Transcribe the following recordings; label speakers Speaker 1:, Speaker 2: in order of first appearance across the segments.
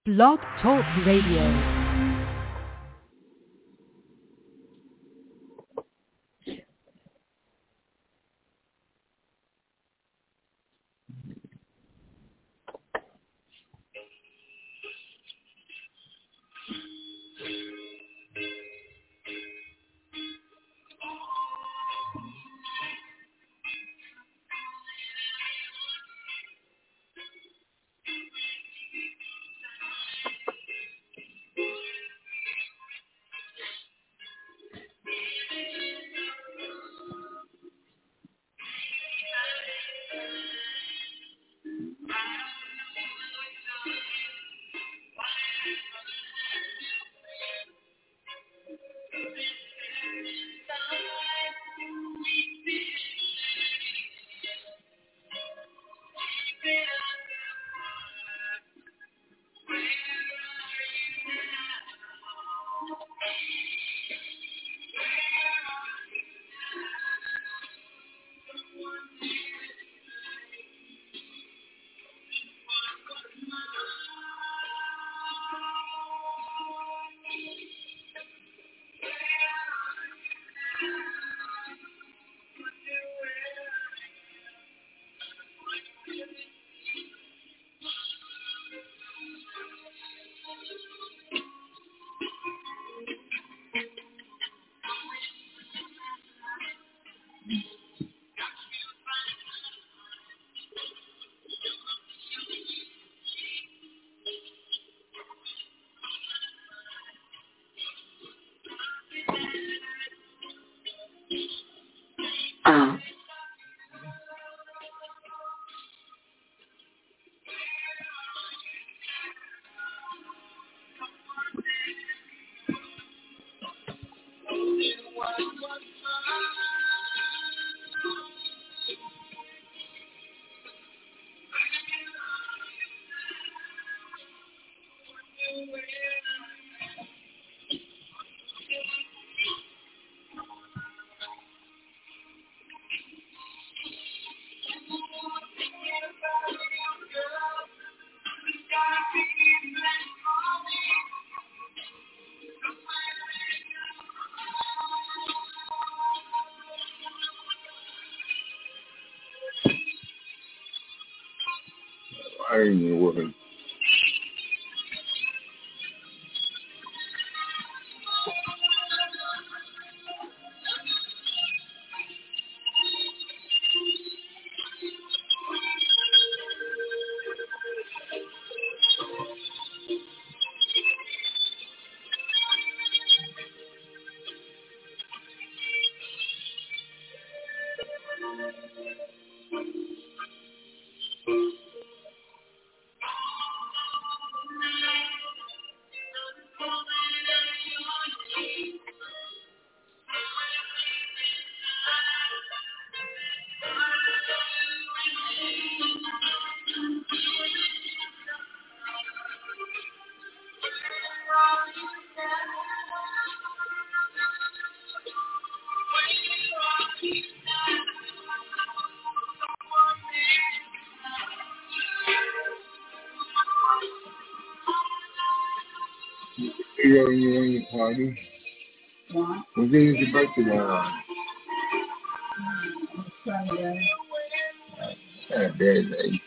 Speaker 1: Blog Talk Radio.
Speaker 2: I ain't even working. You ain't party. What? When is your birthday on? Sunday. Saturday.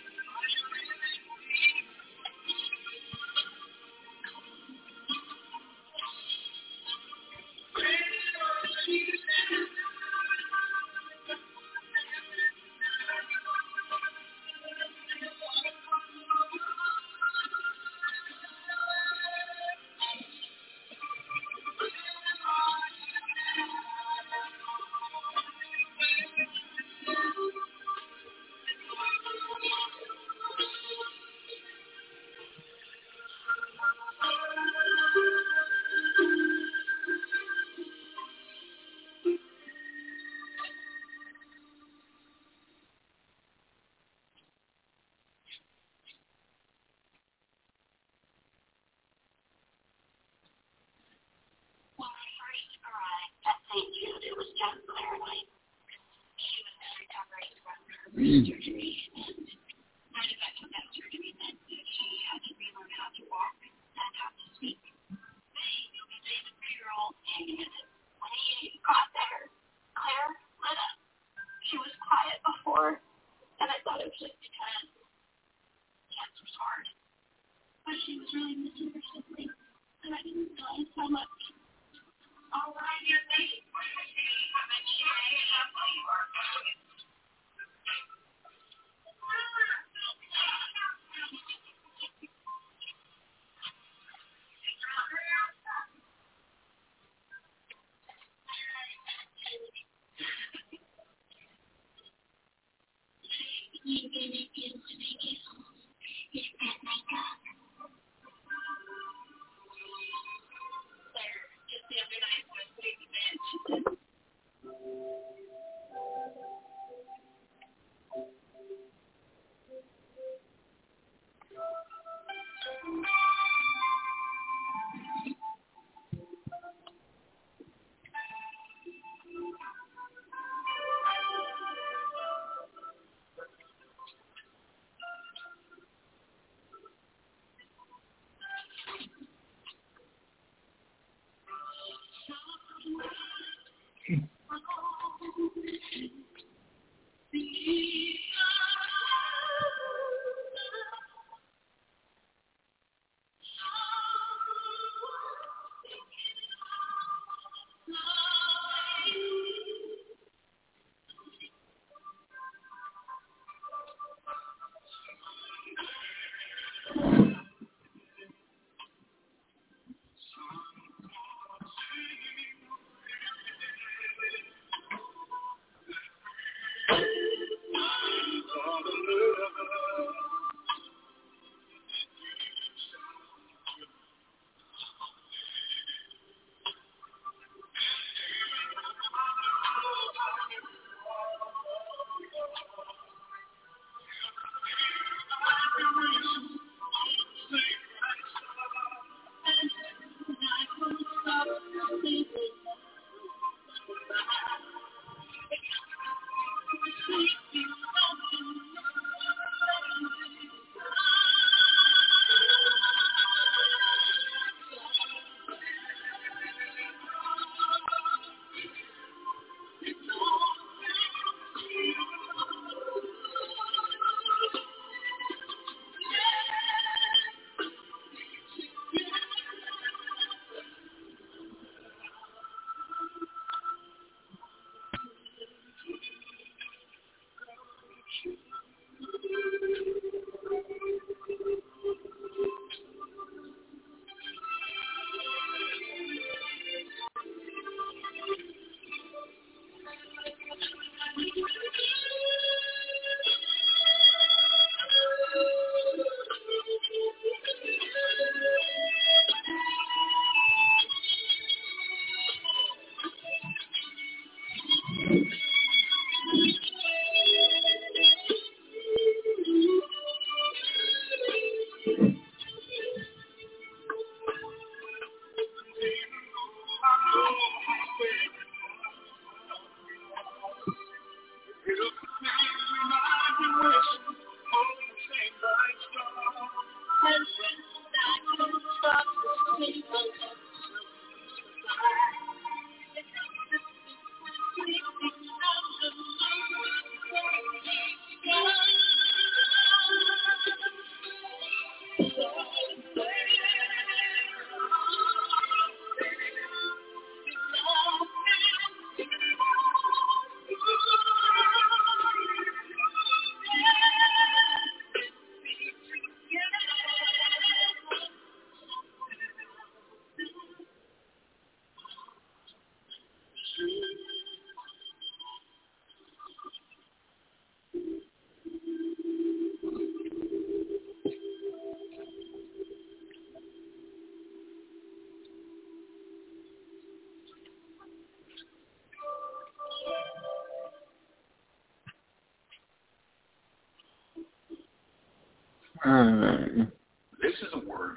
Speaker 2: This is a word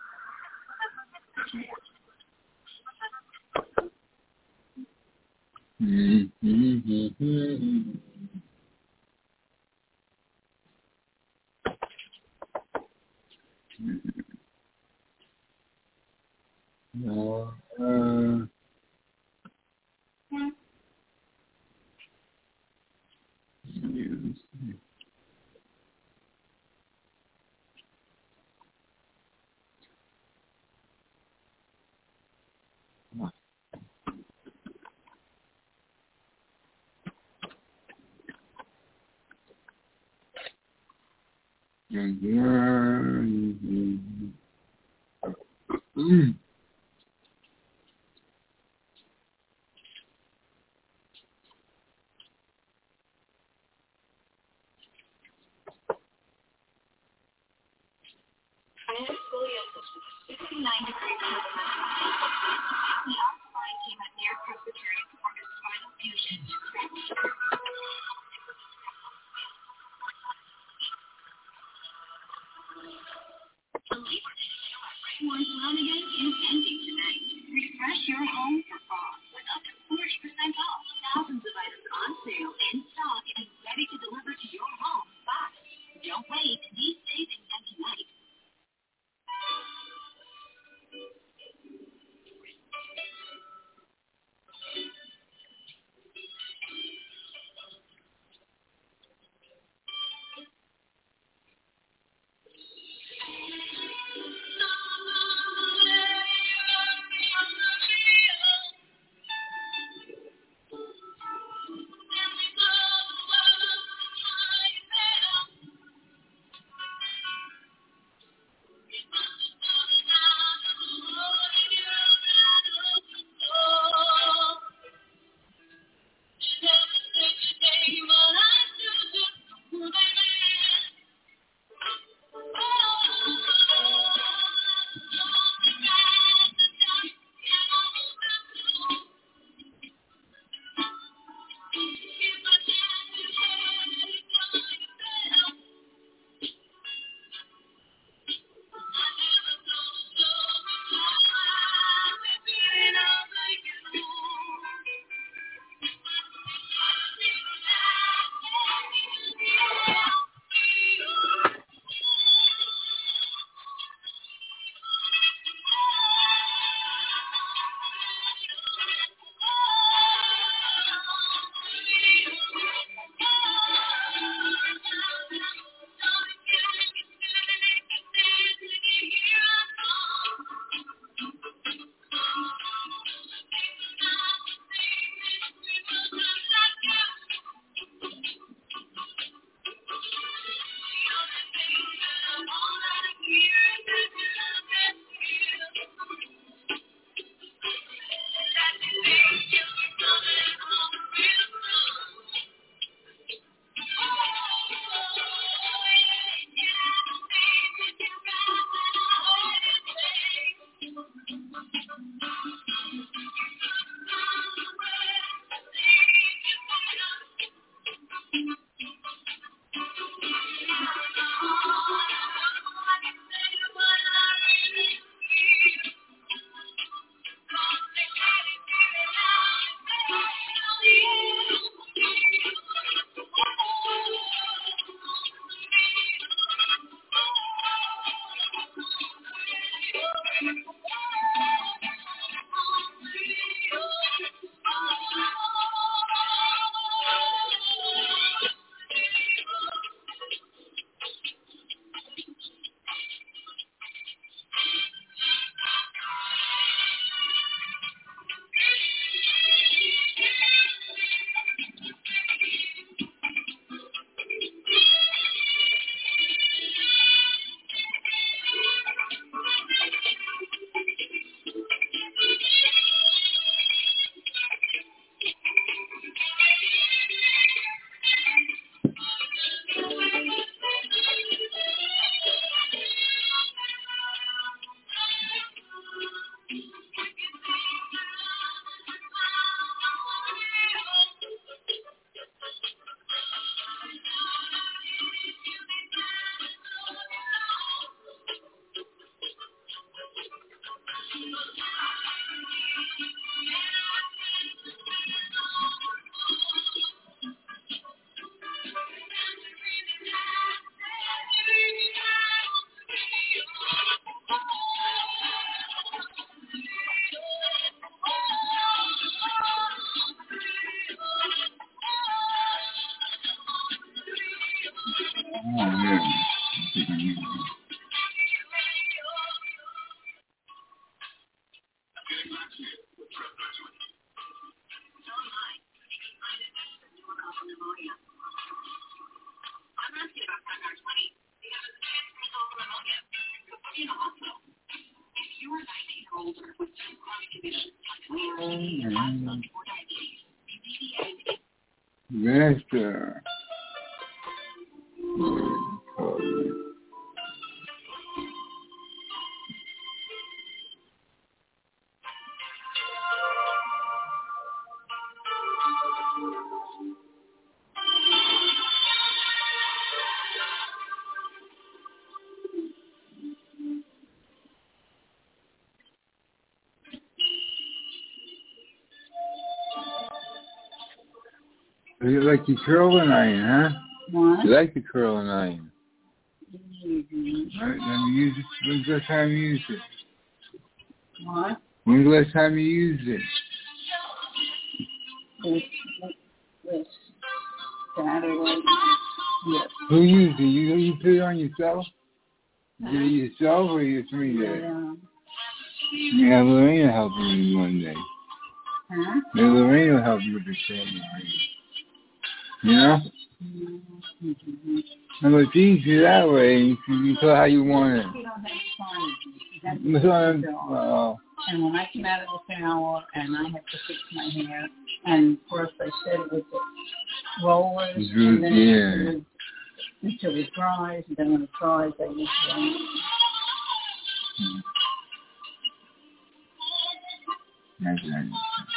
Speaker 2: that's more. Master. You like the curling iron, huh?
Speaker 3: What?
Speaker 2: You like the curling iron. Right, let me use it. When's the last time you used it?
Speaker 3: What?
Speaker 2: When's the last time you used it?
Speaker 3: This Saturday. Yes.
Speaker 2: Who used it? You put it on yourself? Did it yourself or you me did? Yeah, Lorena helped me one day.
Speaker 3: Huh?
Speaker 2: Yeah, Lorena helped me with the curling iron. You know?
Speaker 3: Mm-hmm.
Speaker 2: And it's easy that way. You can tell how you want it.
Speaker 3: You don't have to find it. And when I come out of the shower and I have to fix my hair, and first I set it with the rollers, and then until it dries, and then when it dries, I use the rollers.
Speaker 2: That's right.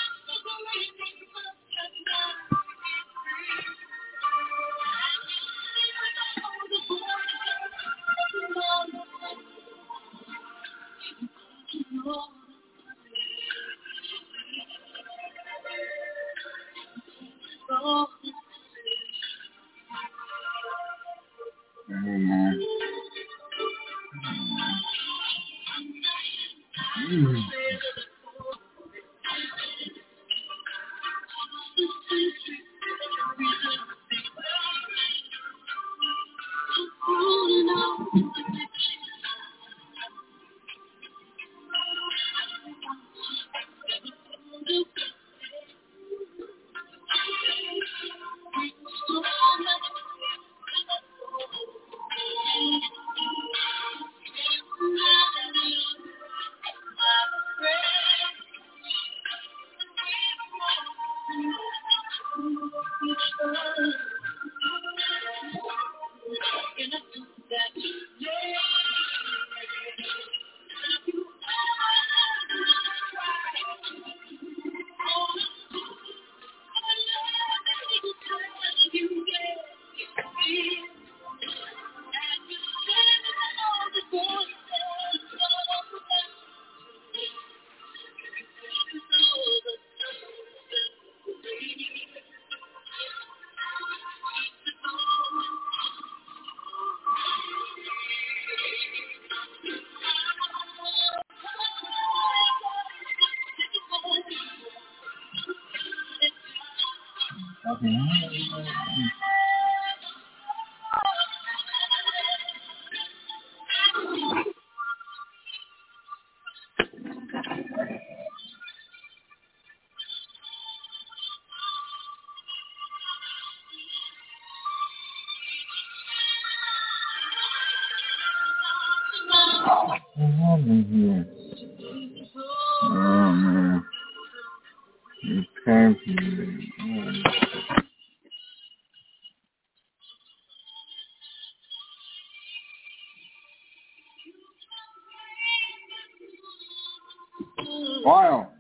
Speaker 2: Wow.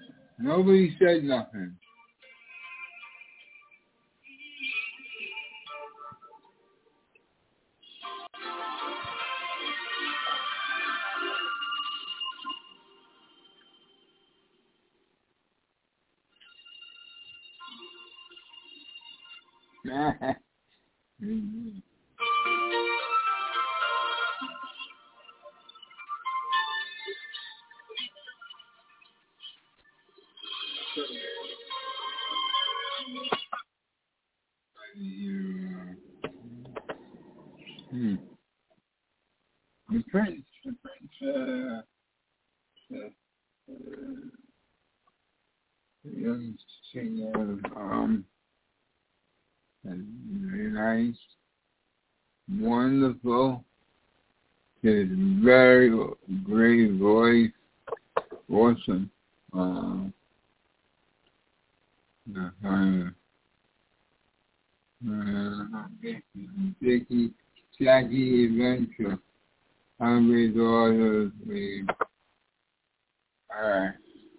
Speaker 2: Nobody said nothing. The French, young singer, very nice, wonderful, is very great voice. Awesome. Jackie Adventure. Hungry Daughters. Alright.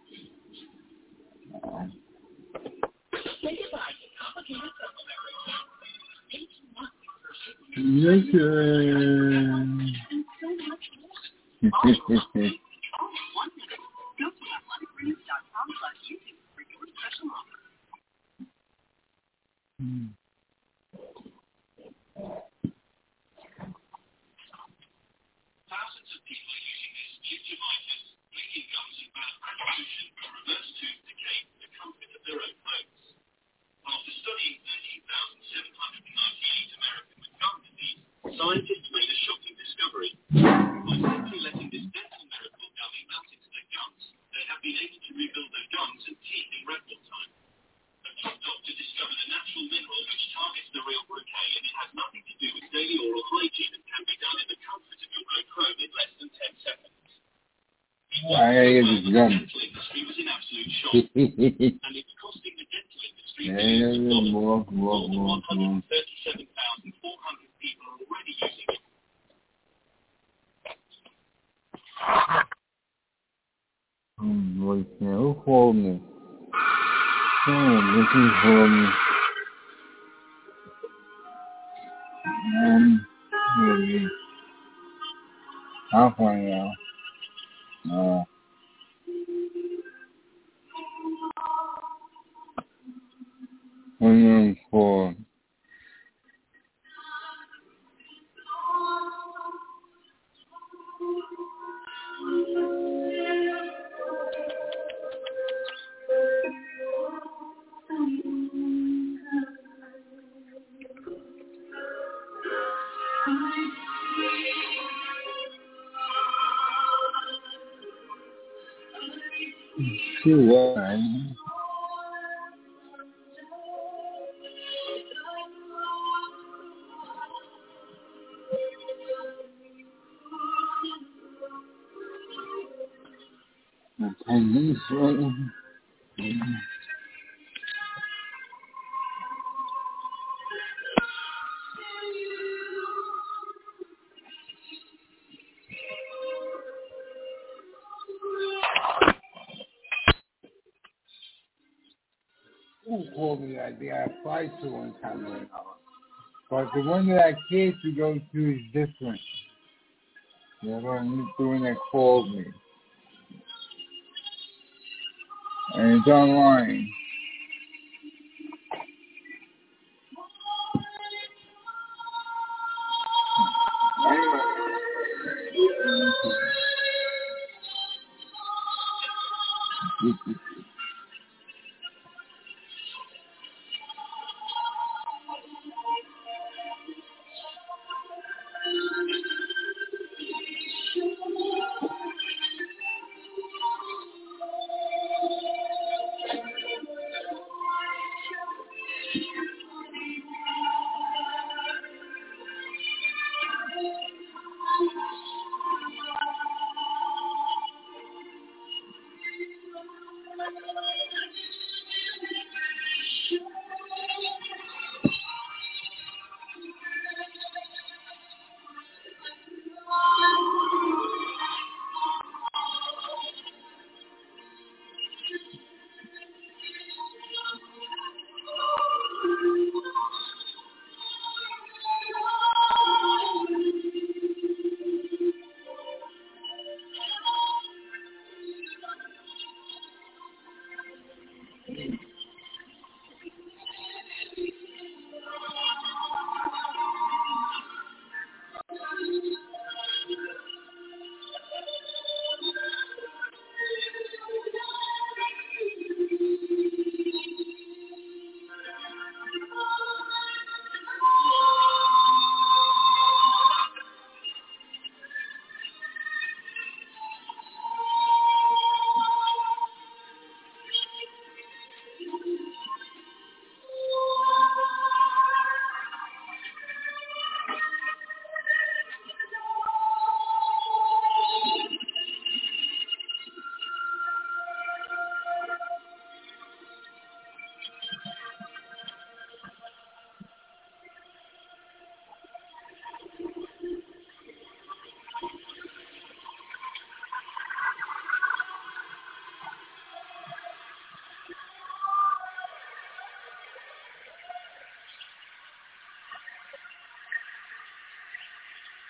Speaker 4: Scientists made a shocking discovery. By simply letting this dental miracle dummy melt into their gums, they have been able to rebuild their gums and teeth in record time. A top doctor discovered a natural mineral which targets the real bouquet, and it has nothing to do with daily oral hygiene and can be done in the comfort of your own home in less than 10 seconds. The dental industry was in absolute shock, and it's costing the dental industry millions of dollars. More than 137,400 people are already using it.
Speaker 2: Who called me? This is for me. I'll find out. For what? And this one. Who called me that day? I applied to one time right now. But the one that I came to go to is different. The one that called me. And it's online.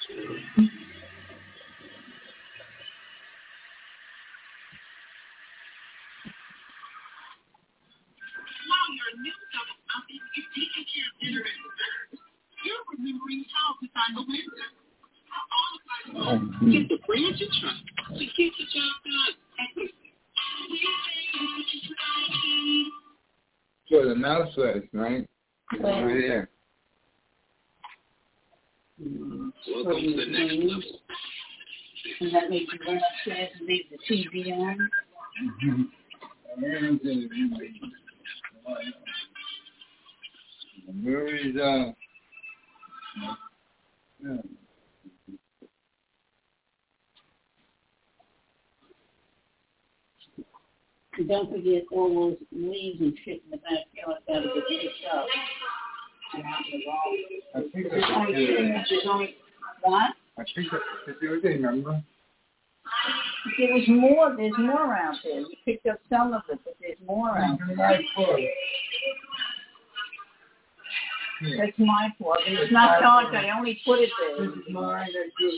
Speaker 4: your new cup of coffee is taking care of dinner and dessert, you're remembering how to find the winner. Get the brand you trust to get the job done.
Speaker 2: So the mouse last night. Over there.
Speaker 4: Welcome to the next level.
Speaker 3: And that makes you run upstairs and leave the TV on.
Speaker 2: The movie's yeah.
Speaker 3: And don't forget all those leaves and shit in the backyard that will get picked up.
Speaker 2: I think
Speaker 3: There's only what?
Speaker 2: I think that's the other day, remember?
Speaker 3: There's more out there. You picked up some of it, but there's more out there. That's my fault. It's not charged. I only put it there.
Speaker 2: This is mine. That's yours.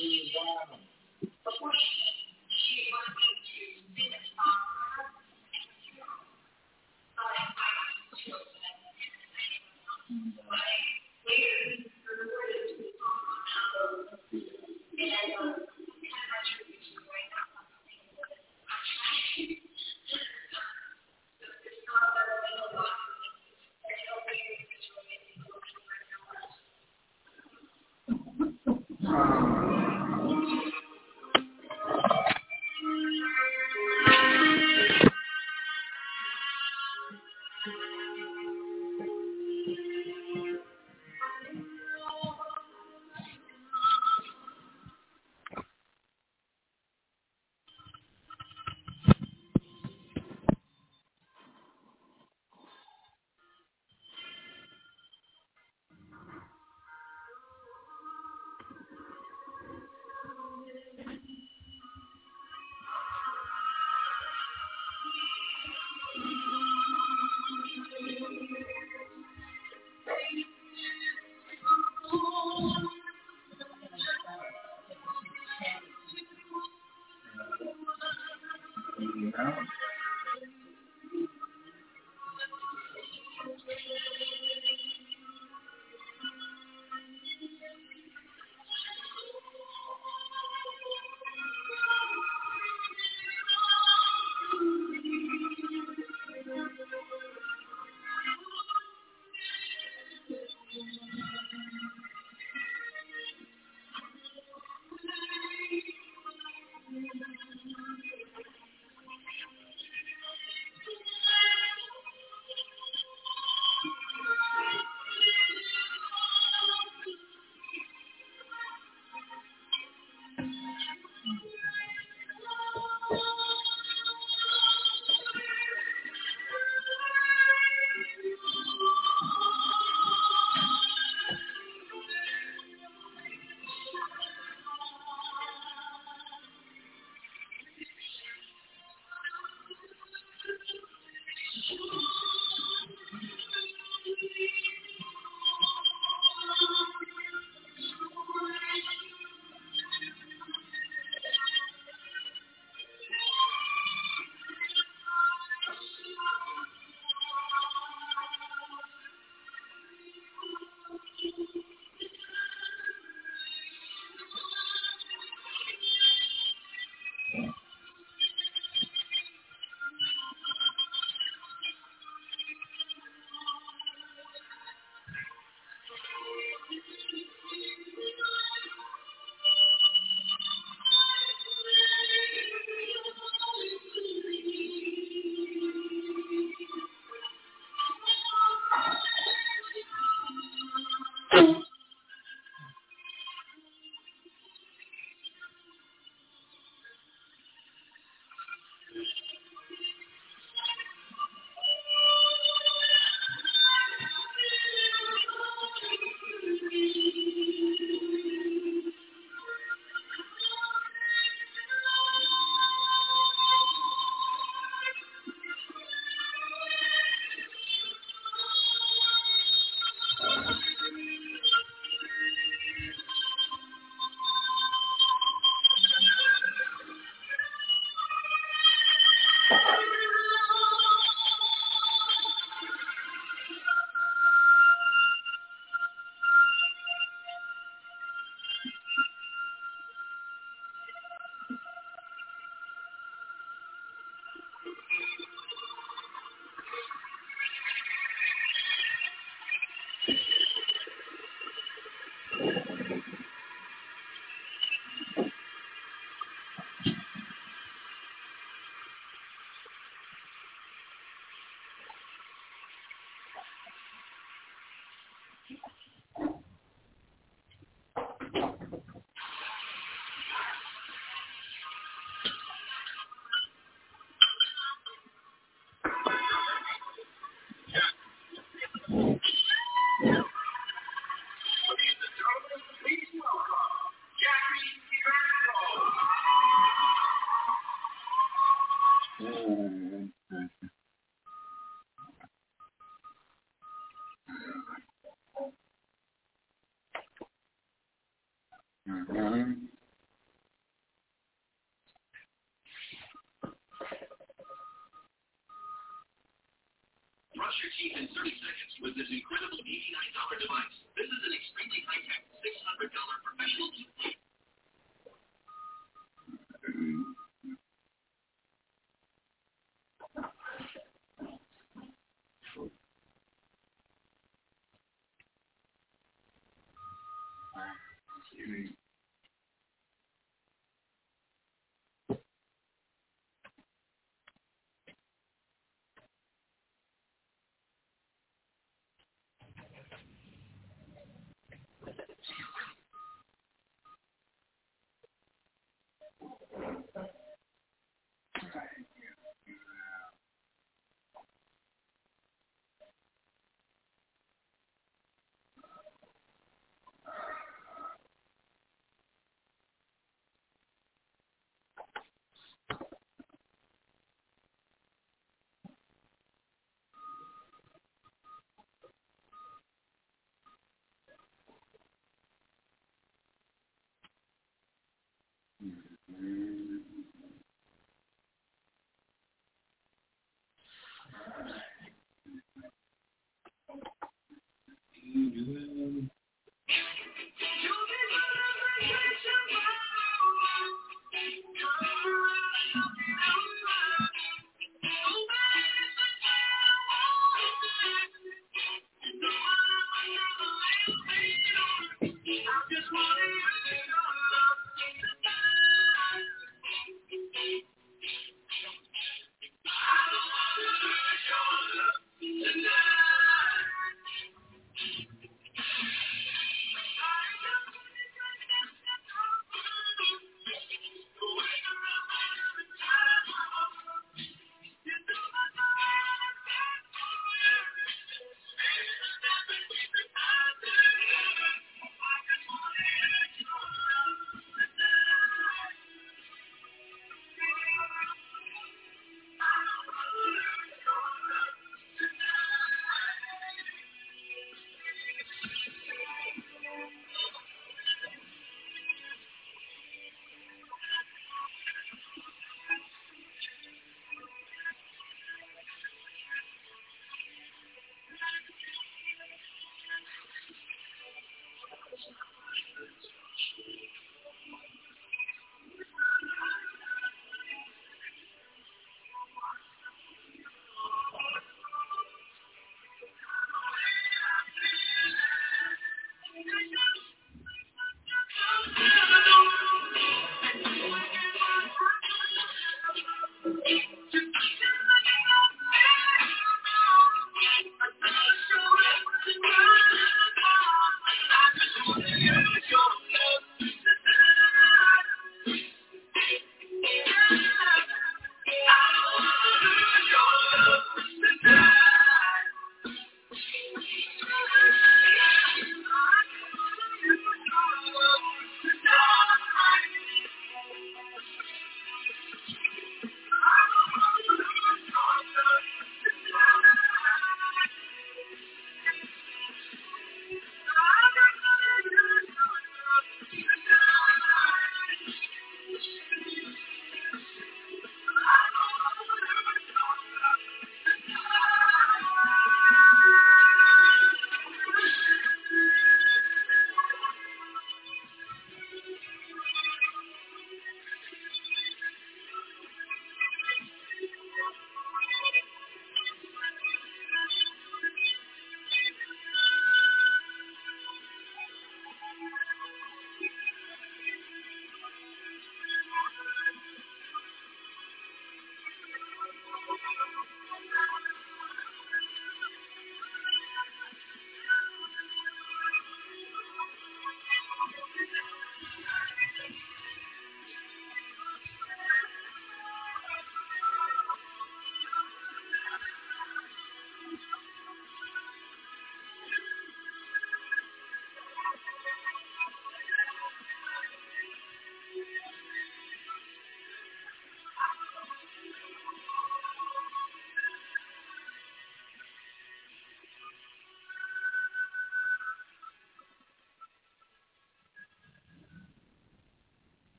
Speaker 4: Brush your teeth in 30 seconds with this incredible $89 device. This is an extremely high-tech $600 professional toothpaste.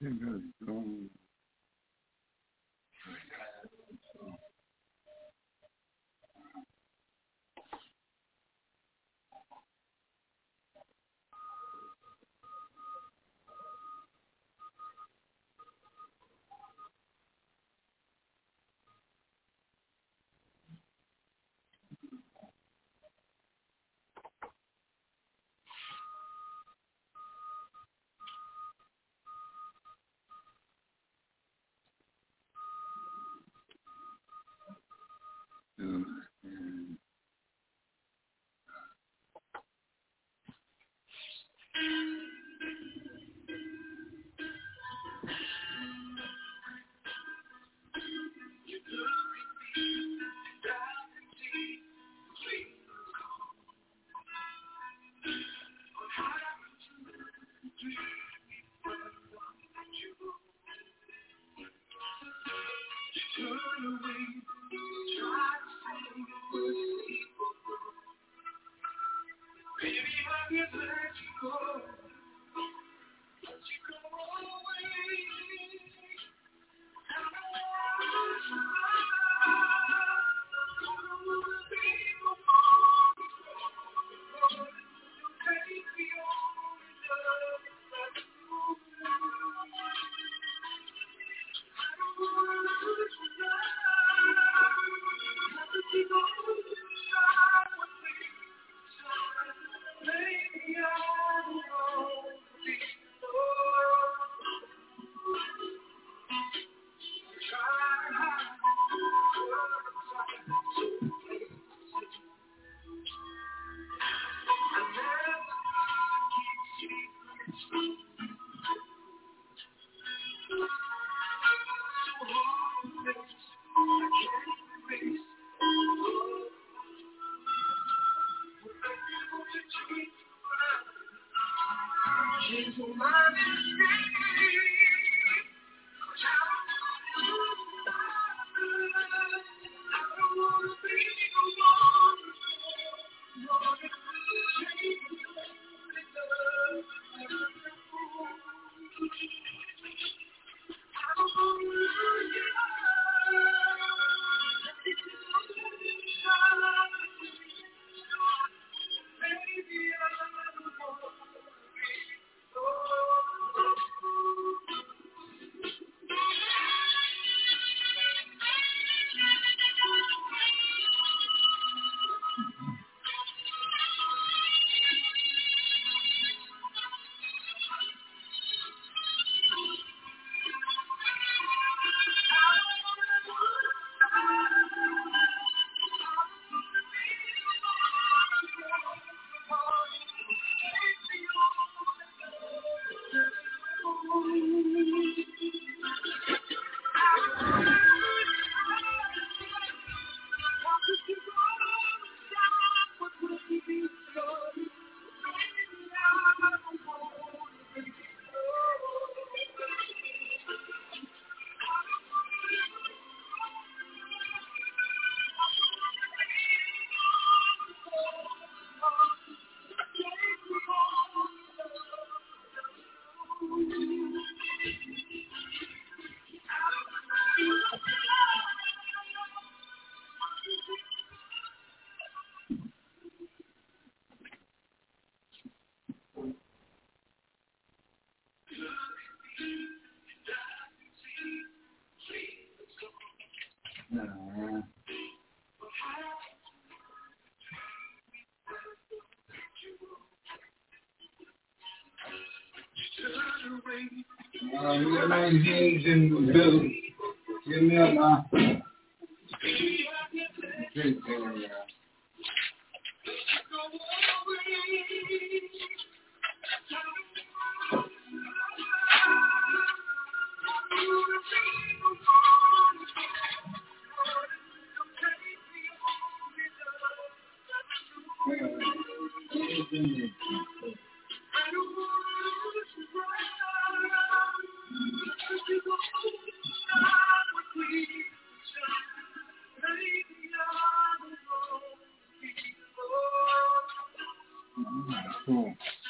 Speaker 2: Cool.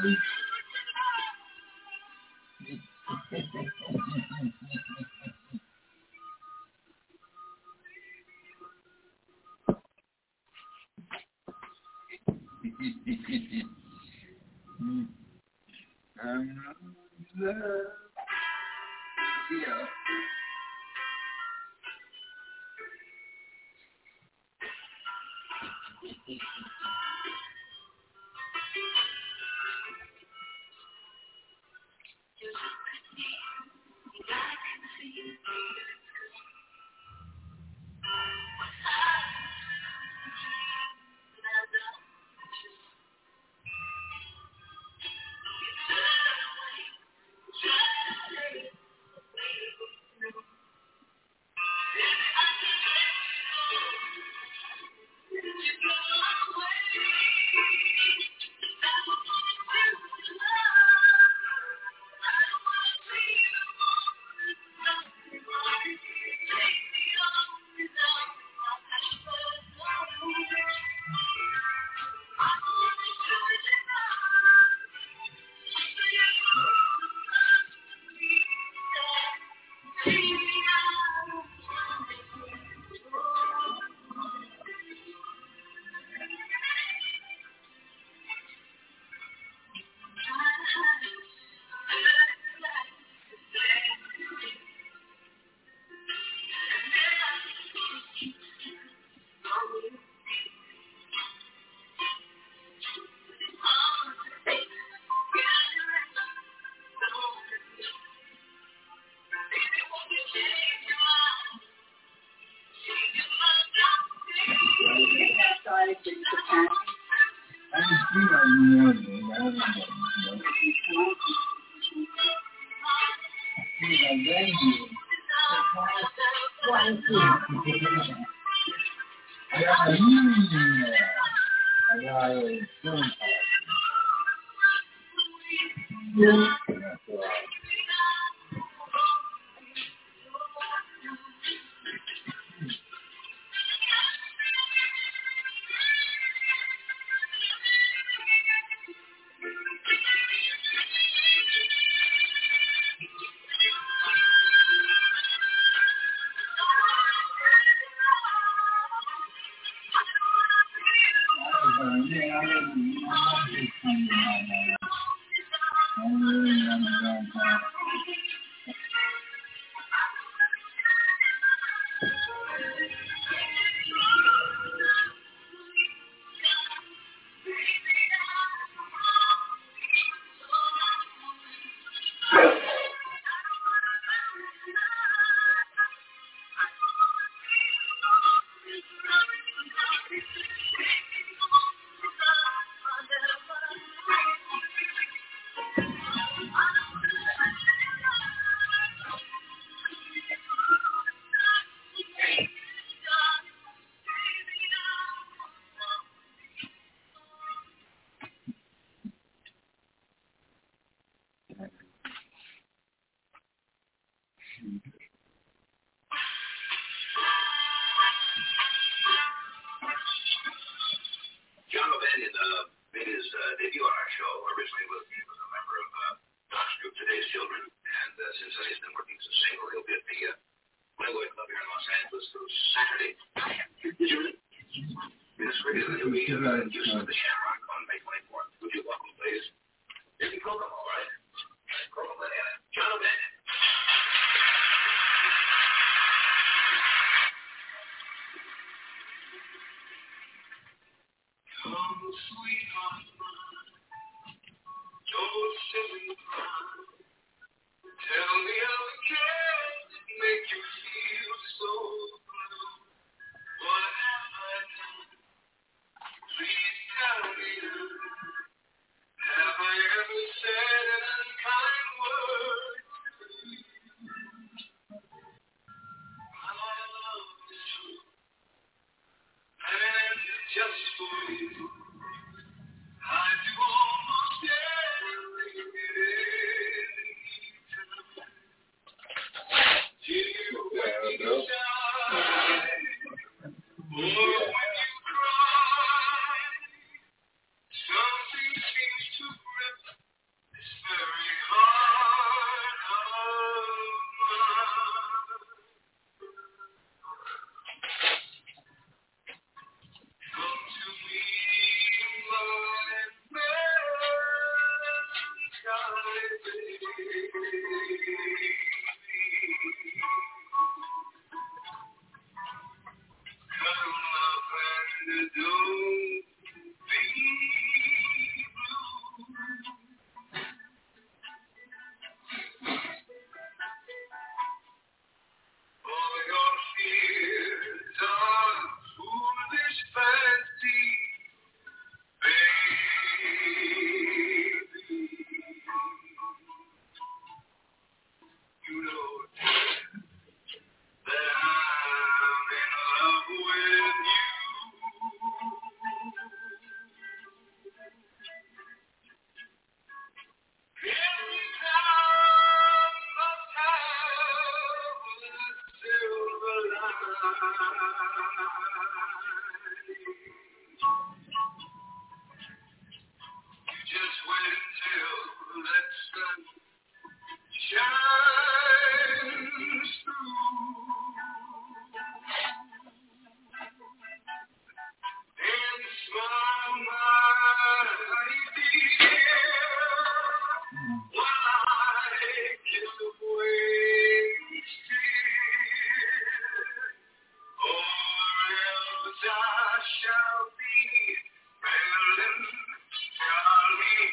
Speaker 2: Yeah.
Speaker 4: John O'Banion made his debut on our show. Originally he was a member of Doc's group Today's Children, and since then he's been working as a single. He'll be at the Playboy Club here in Los Angeles through Saturday. June. This radio he'll be Houston at the Shamrock on May 24th. Would you welcome, please? Jimmy Kokomo, all right? Kokomo, John O'Banion. Come, sweetheart, don't silly cry. Tell me how it can make you feel so blue. What have I done? Please tell me. Have I ever said an unkind word to you? My love is true, and just for you. I do almost everything you make me shine. Or when you cry, something seems to rip Just wait until that sun shines through and smile, my dear, while I kiss away each tear, or else I shall be melancholy.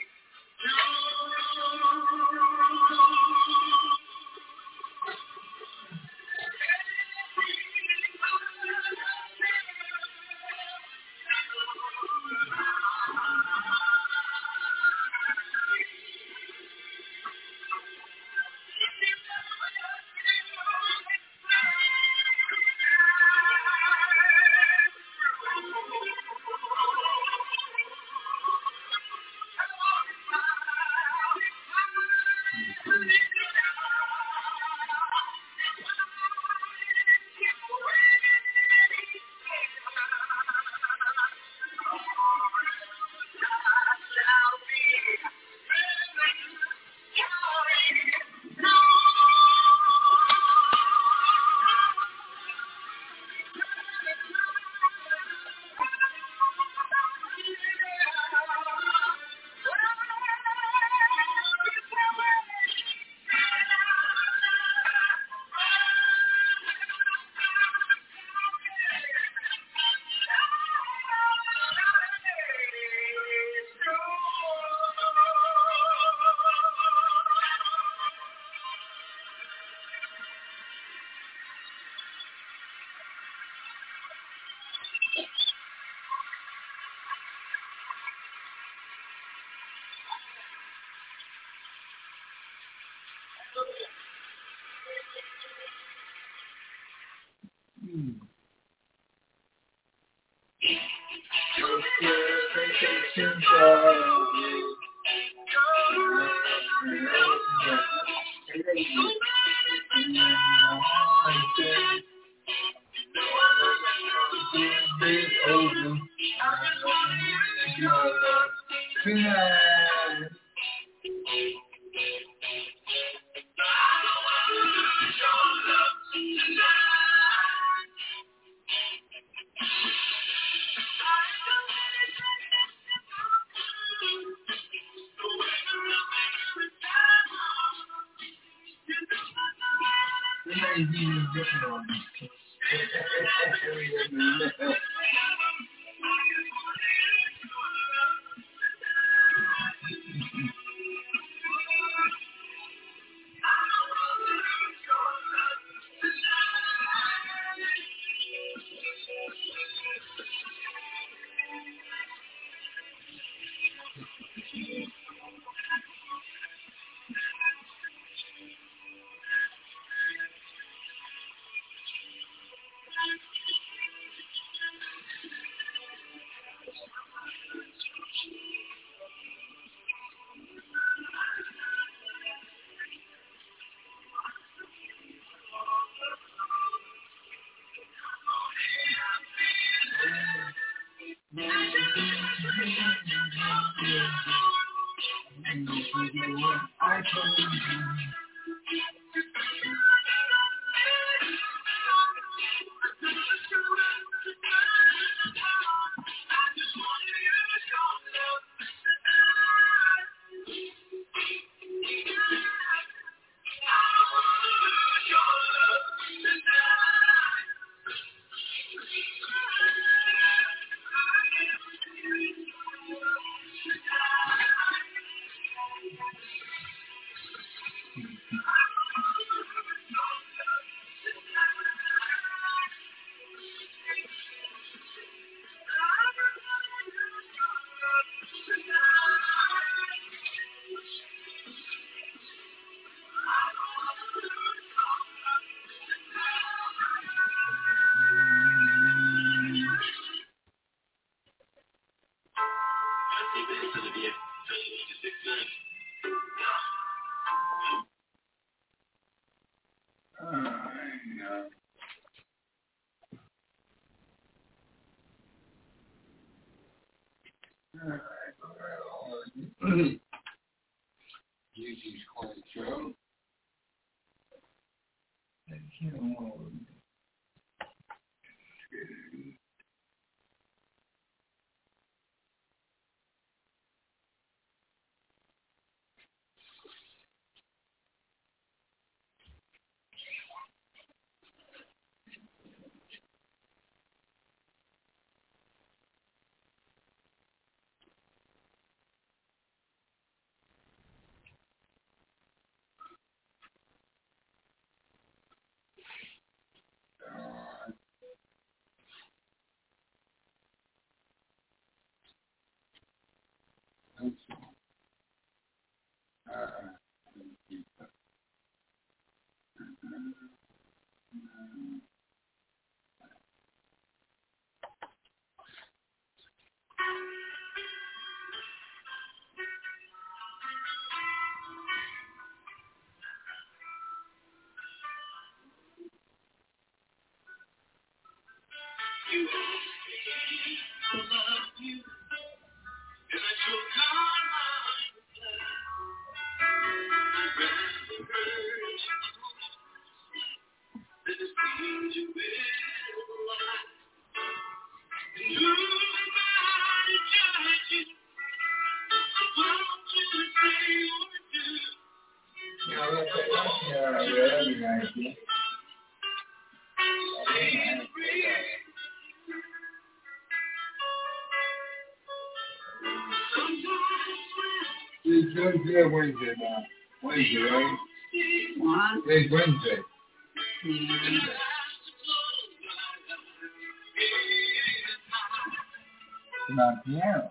Speaker 2: Jesse's Corner Show. It's Wednesday now. Wednesday, right?
Speaker 3: What?
Speaker 2: Today's Wednesday. Not piano.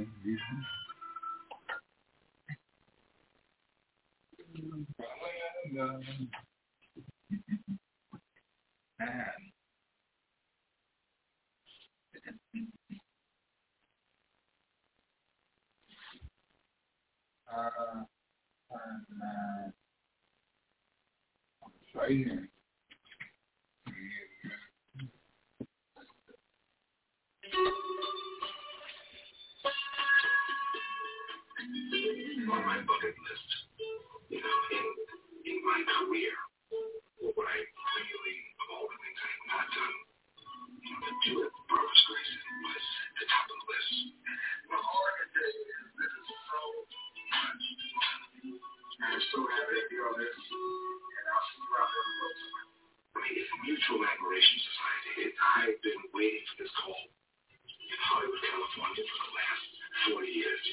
Speaker 2: Fighting.
Speaker 4: On my bucket list, in my career, what I really, of all the things I have not done, to do it, Barbra Streisand was the top of the list. But all I can tell you is this is so much fun. I'm so happy to be on this, and I'll see you out there in the world. I mean, it's a mutual admiration society. I've been waiting for this call in Hollywood, California for the last 40 years.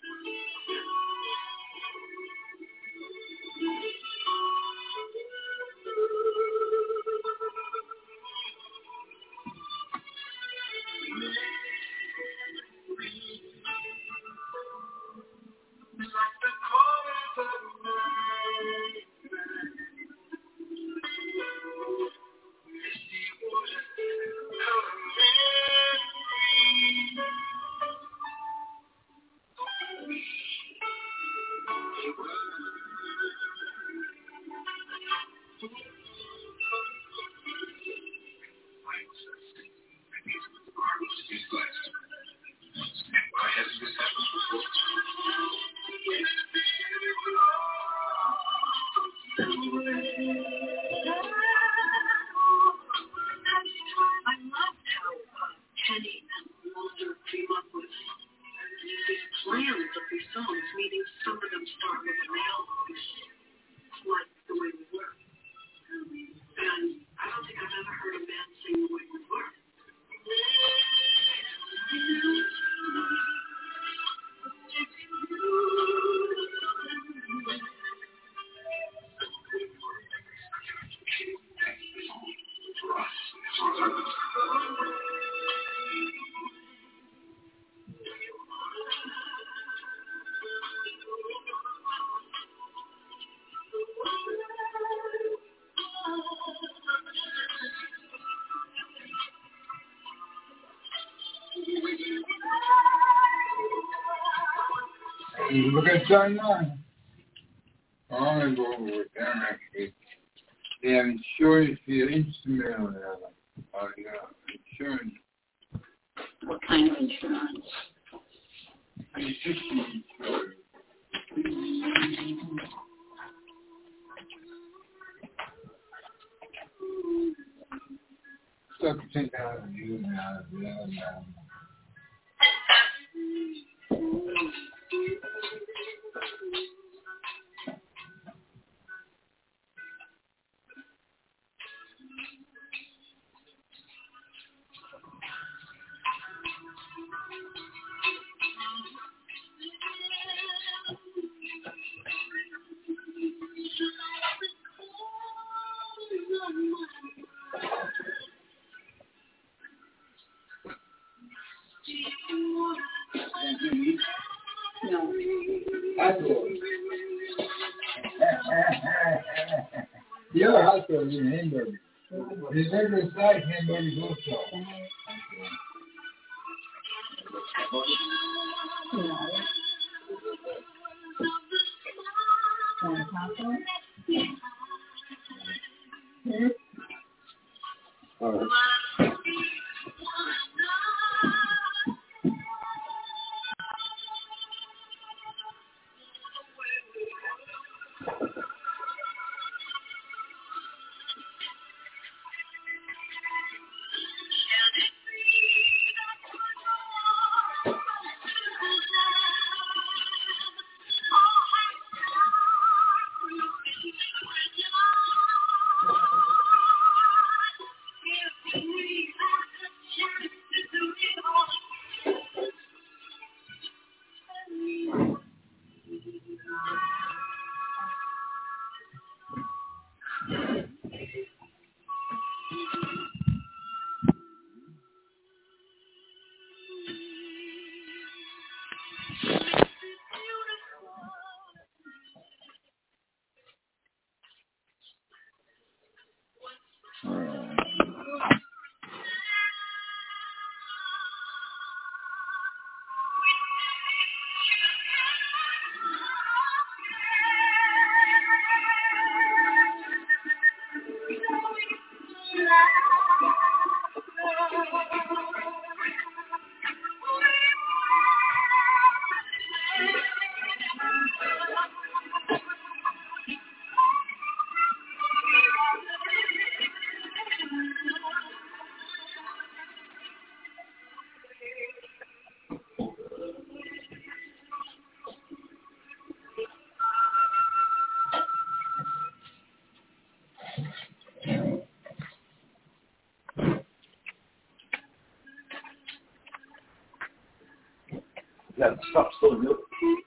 Speaker 2: Look at John Young. I want to go over with them actually. They have insurance for your instrument or whatever. Oh yeah, insurance.
Speaker 3: What kind of insurance?
Speaker 2: Insurance. Stuff to take out of you now.
Speaker 3: No.
Speaker 2: You're a hot dog, you're a hamburger. His regular size hamburgers also.
Speaker 5: That stuff's still good.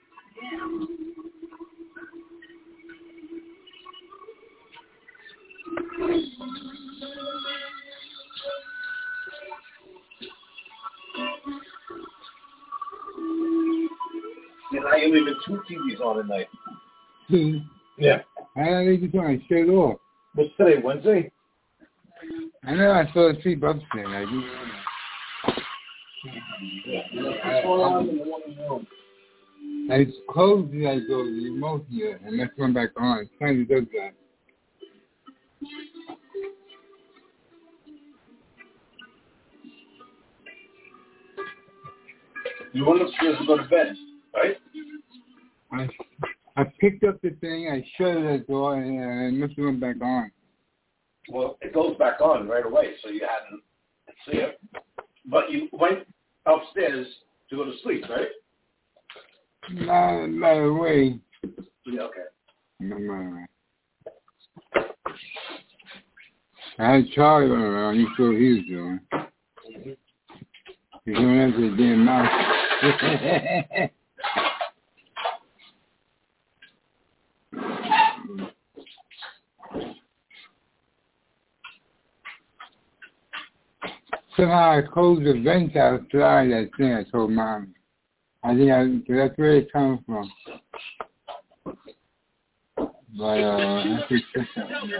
Speaker 5: And I only been 2 TVs on at night. Yeah.
Speaker 2: I don't think it's going to shut off.
Speaker 5: What's today, Wednesday?
Speaker 2: I know I saw the sleep upstairs. I do. I closed it, I go, the remote here, and let's run back on. It kind of does that.
Speaker 5: You went upstairs to go to bed, right?
Speaker 2: I picked up the thing, I shut the door, and I must have went back on.
Speaker 5: Well, it goes back on right away, so you hadn't seen it. But you went upstairs to go to sleep, right?
Speaker 2: Not away.
Speaker 5: Yeah, okay.
Speaker 2: No. I had Charlie running around, you saw what he was doing. He's doing that to the damn mouse. Somehow I closed the vents outside that thing, I told Mom. That's where it comes from. But, I think that's something.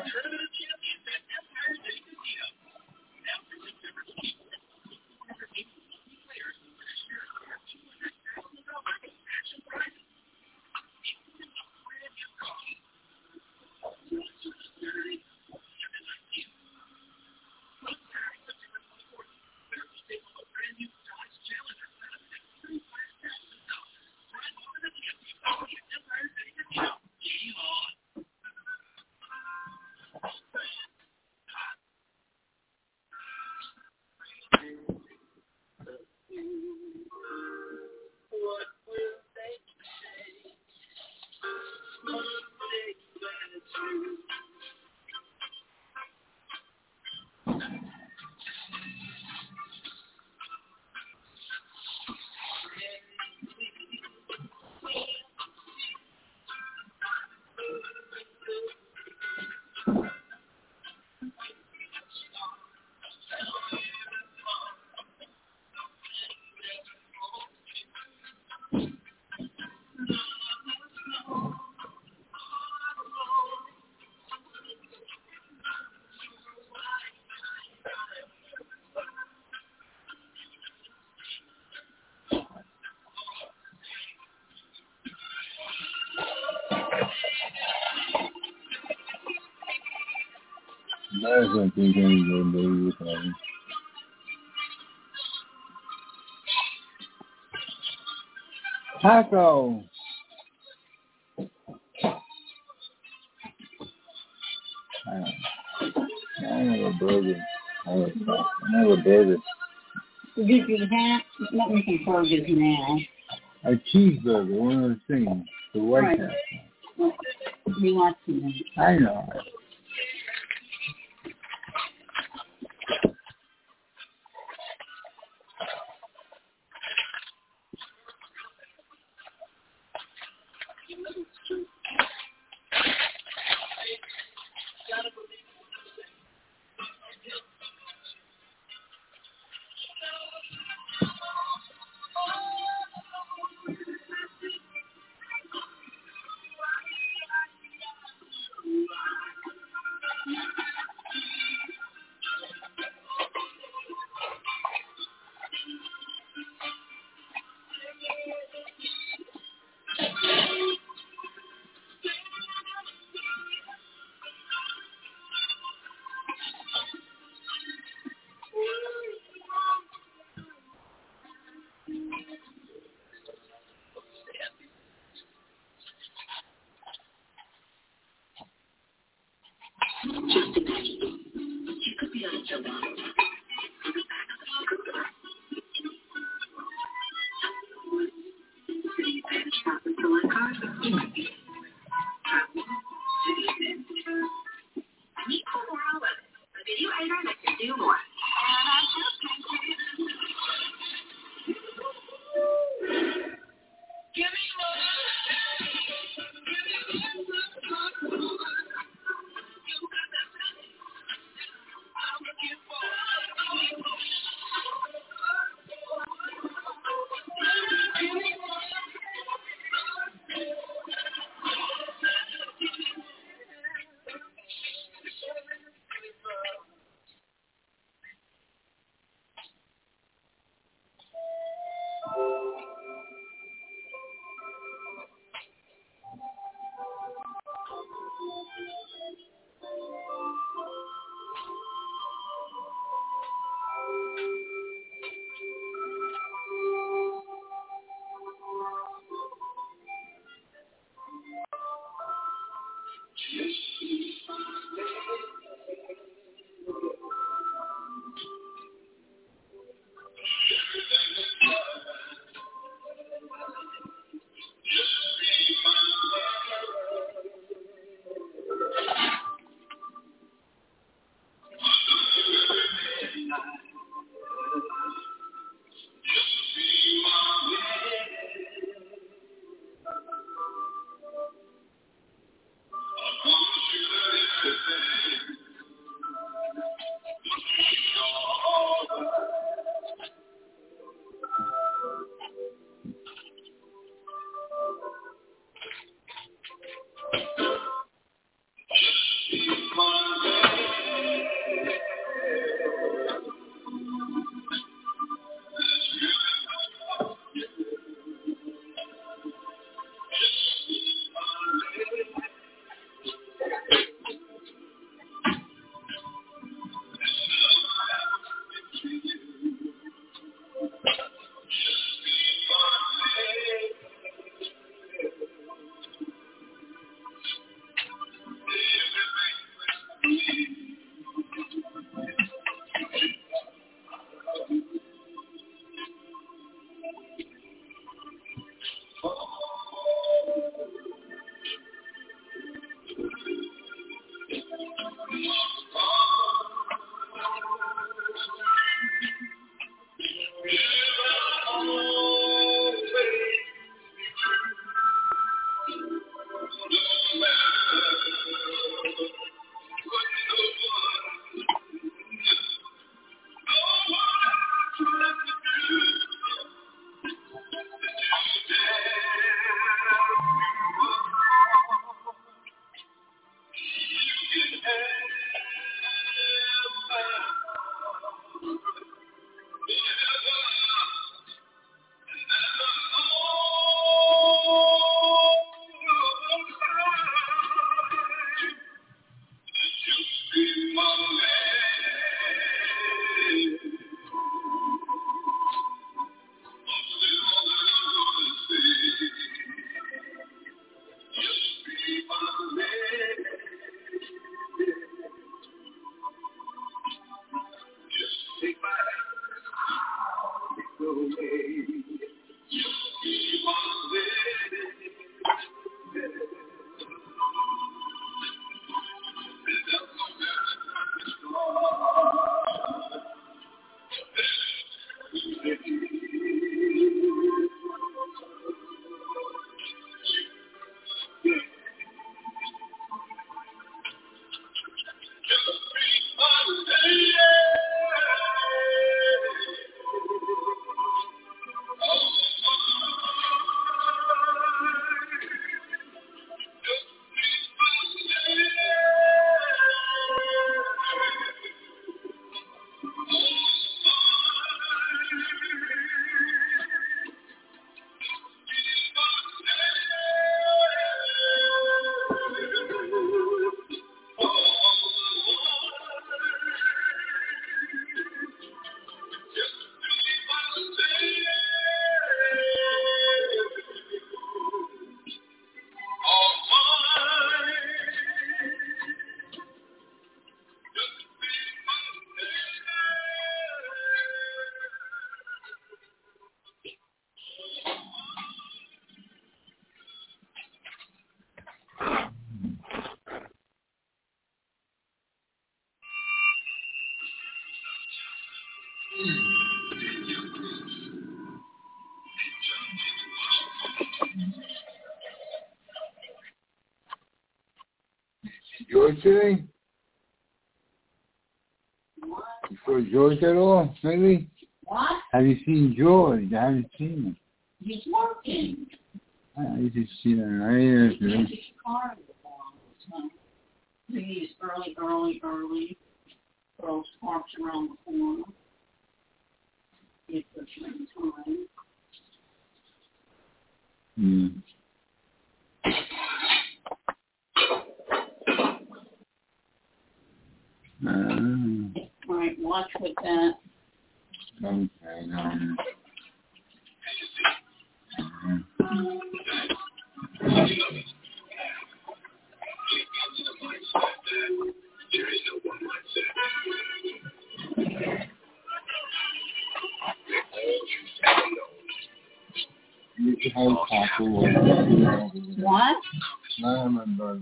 Speaker 2: That's what they're going to do, baby. Taco! I never burger. I never burger.
Speaker 3: Did you have, let me see burgers now.
Speaker 2: A cheeseburger, one of the things. The White House.
Speaker 3: Well, you want to.
Speaker 2: I know. George today? You saw George at all, maybe?
Speaker 3: What?
Speaker 2: Have you seen George? I haven't seen him.
Speaker 3: He's working.
Speaker 2: I just seen him. I didn't know.
Speaker 3: His car in the morning. He's early. Throws parks around the corner. It puts him in time. Right, watch with that.
Speaker 2: Okay, You can have taco.
Speaker 3: What?
Speaker 2: No, my brother.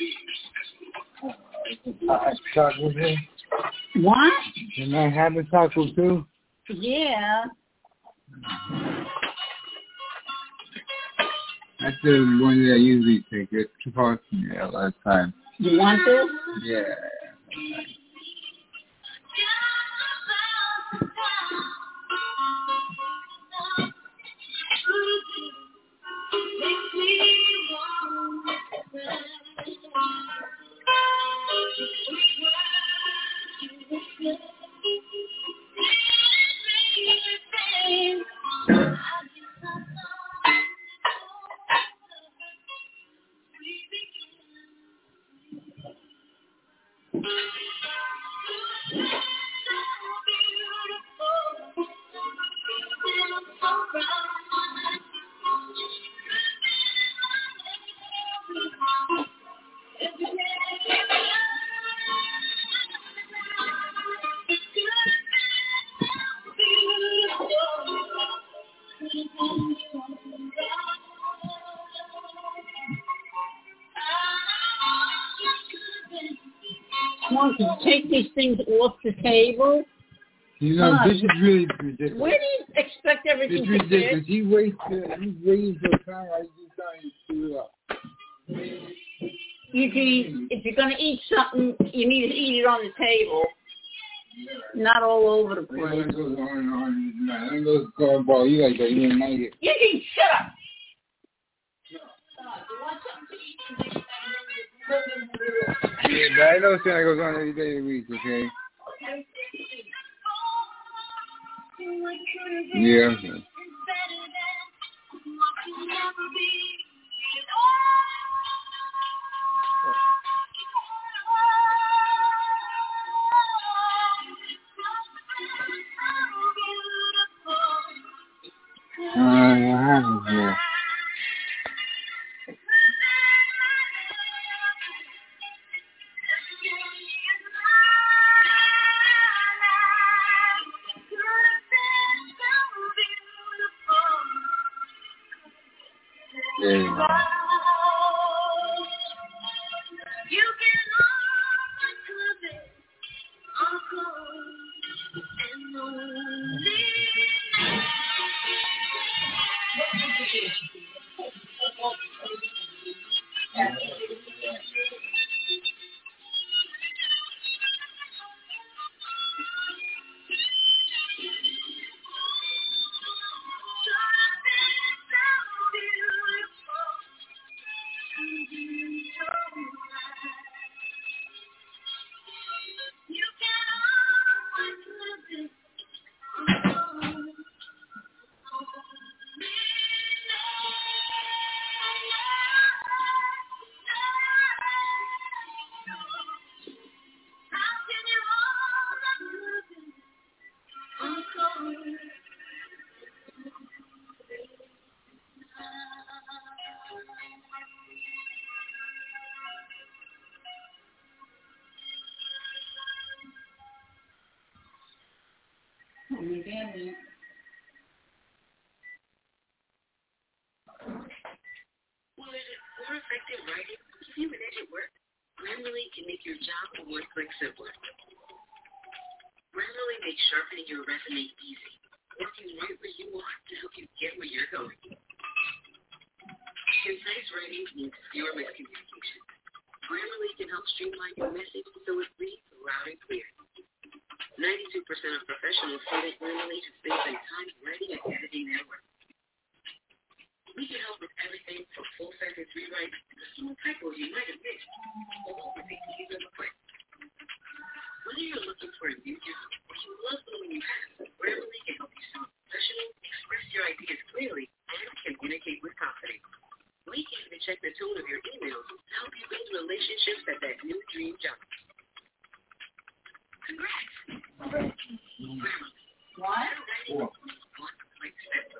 Speaker 2: Taco too?
Speaker 3: What?
Speaker 2: Can I have a taco too?
Speaker 3: Yeah.
Speaker 2: That's the one that I usually take. It's too hard for me a lot of times.
Speaker 3: You want this?
Speaker 2: Yeah.
Speaker 3: Come on, can you take these things off the table?
Speaker 2: You know, this is really ridiculous.
Speaker 3: Where do you expect everything
Speaker 2: It's
Speaker 3: to
Speaker 2: ridiculous.
Speaker 3: fit?
Speaker 2: He's waiting for time. I just trying to screw it up.
Speaker 3: You can eat, if you're going to eat something, you need to eat it on the table, not all over the place.
Speaker 2: It goes on and on. It goes cornball. You like that. You didn't like it.
Speaker 3: You can shut up.
Speaker 2: Yeah, but I know something that goes on every day of the week, okay? Yeah. Yeah.
Speaker 6: Well, is it more effective writing? Human edge at work? Grammarly can make your job one click simpler. Grammarly makes sharpening your resume easy, working right where you want to help you get where you're going. Concise writing means fewer miscommunications. Grammarly can help streamline your message so it reads loud and clear. 92% of professionals say that Grammarly has spent some time writing and editing their work. We can help with everything from full-sentence rewrites to small typos you might have missed, all with the ease of a click. Whether you're looking for a new job or you love the one you have, Grammarly can help you sound professional, express your ideas clearly, and communicate with confidence. We can even check the tone of your emails to help you build relationships at that new dream job. Congrats! Grammarly.
Speaker 3: What?
Speaker 6: One click step.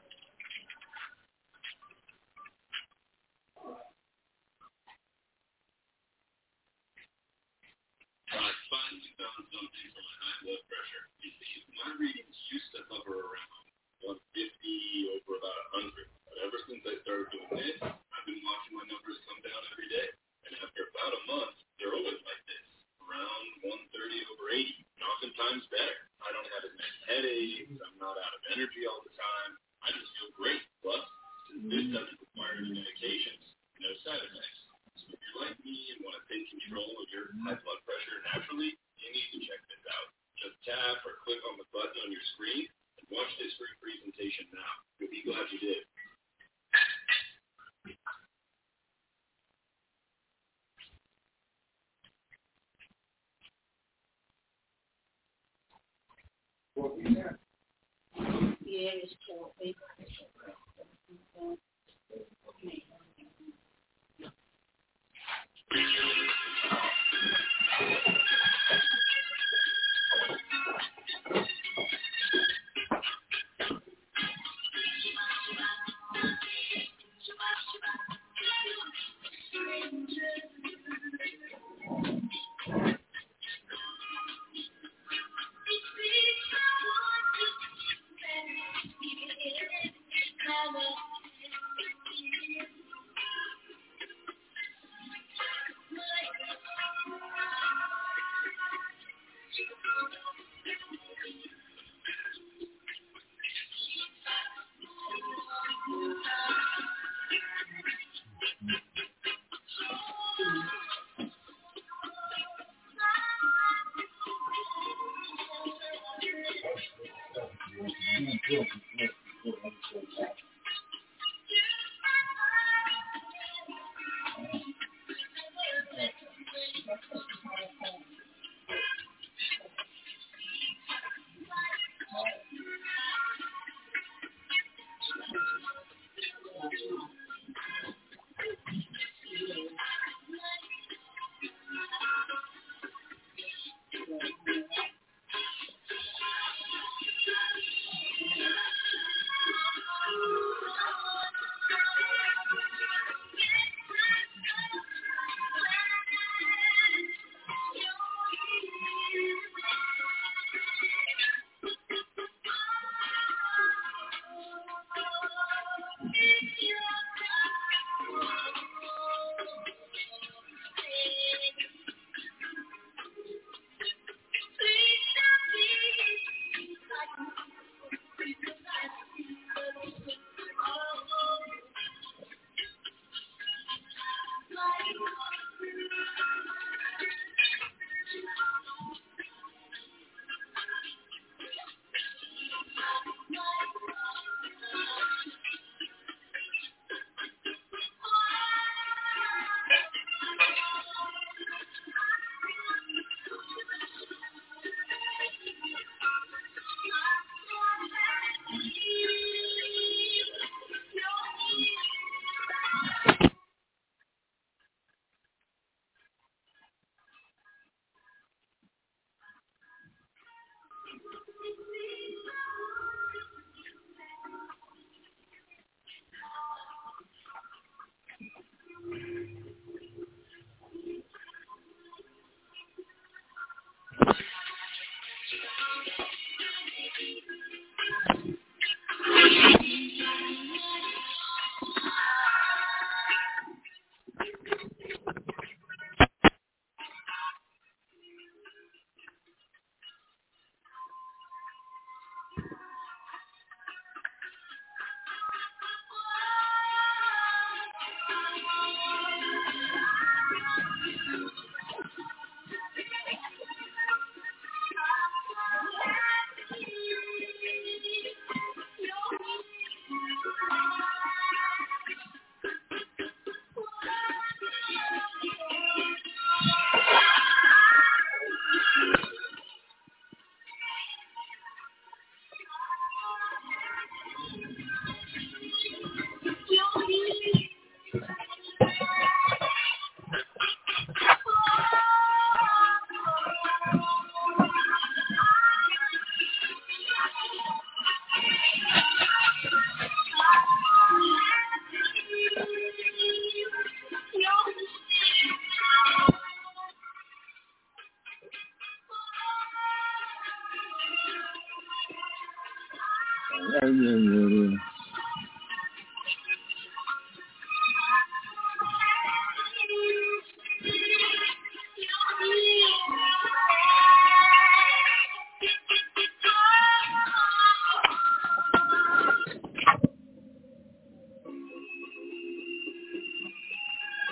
Speaker 4: When I finally found something for my high blood pressure, you see, my readings used to hover around 150 over about 100. But ever since doesn't require any medications, no side effects. So if you're like me and want to take control of your high blood pressure naturally, you need to check this out. Just tap or click on the button on your screen and watch this free presentation now. You'll be glad you did.
Speaker 3: Yeah, it's true.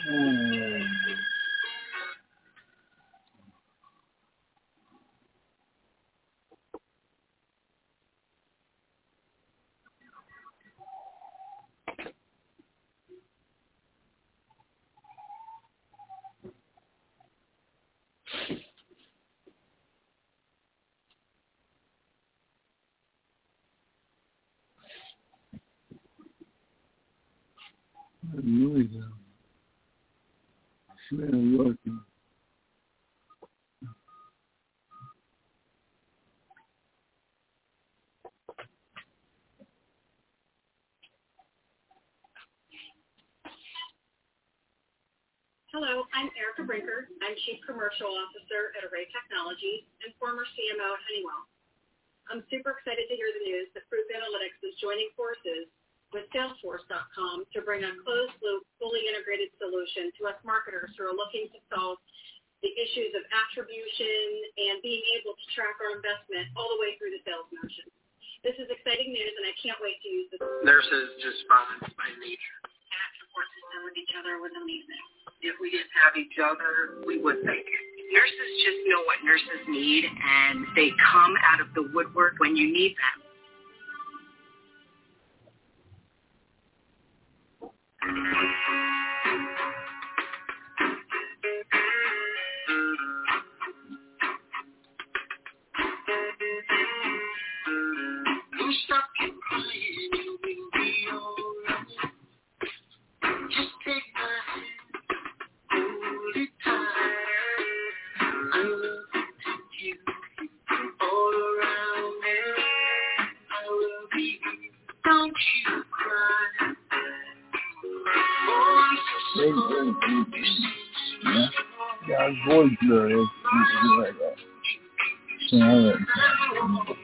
Speaker 7: Hello, I'm Erica Brinker. I'm Chief Commercial Officer at Array Technologies and former CMO at Honeywell. I'm super excited to hear the news that Proof Analytics is joining forces with Salesforce.com to bring a closed-loop, fully integrated solution to us marketers who are looking to solve the issues of attribution and being able to track our investment all the way through the sales motion. This is exciting news, and I can't wait to use this.
Speaker 6: Nurses just by nature.
Speaker 7: And support system with each other was amazing.
Speaker 6: If we didn't have each other, we wouldn't make it. Nurses just know what nurses need, and they come out of the woodwork when you need them. Don't stop and crying, you will be alright. Just take my hand. Hold it tight. I will protect you all around me. I will be here. Don't you cry. Oh, I'm so sorry. You see,
Speaker 2: Yeah, his voice there is like that. Yeah,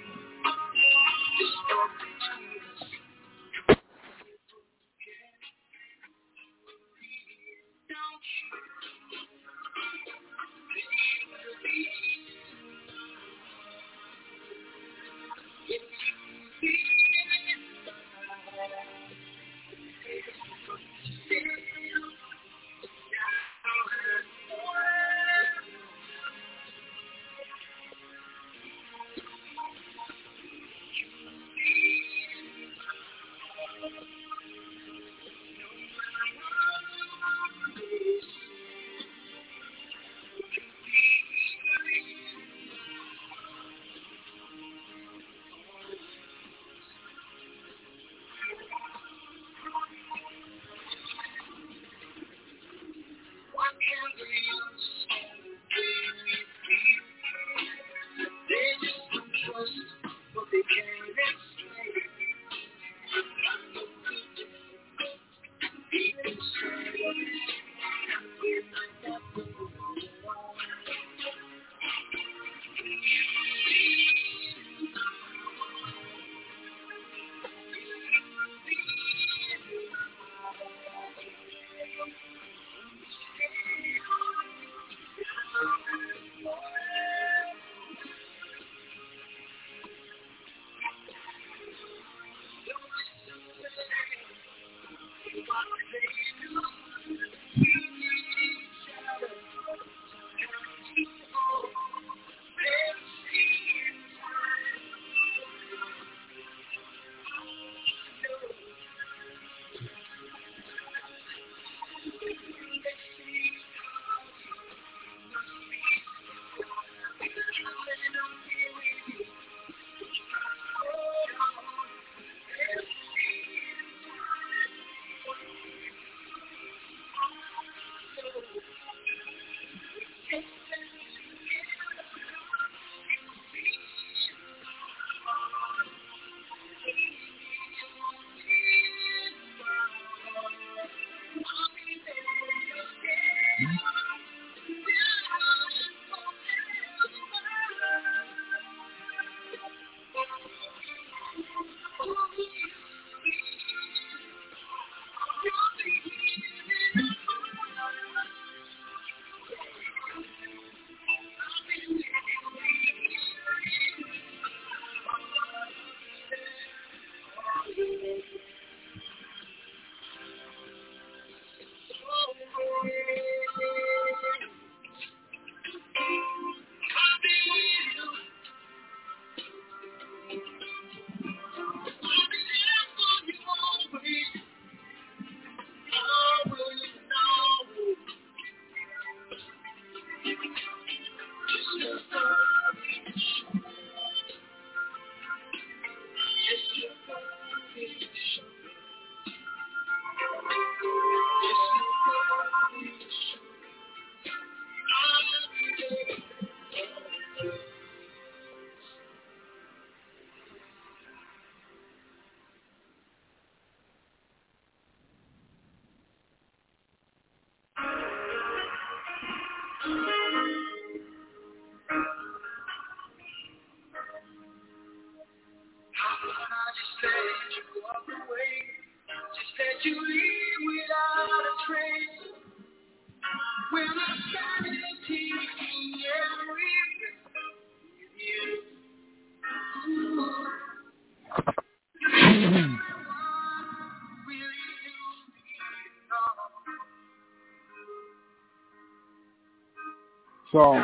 Speaker 2: So,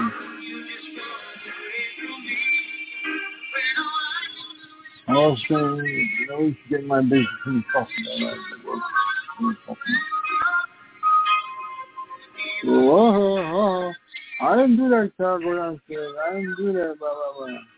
Speaker 2: I always get my business from talking about I didn't do that, Chicago downstairs. I didn't do that, blah, blah, blah.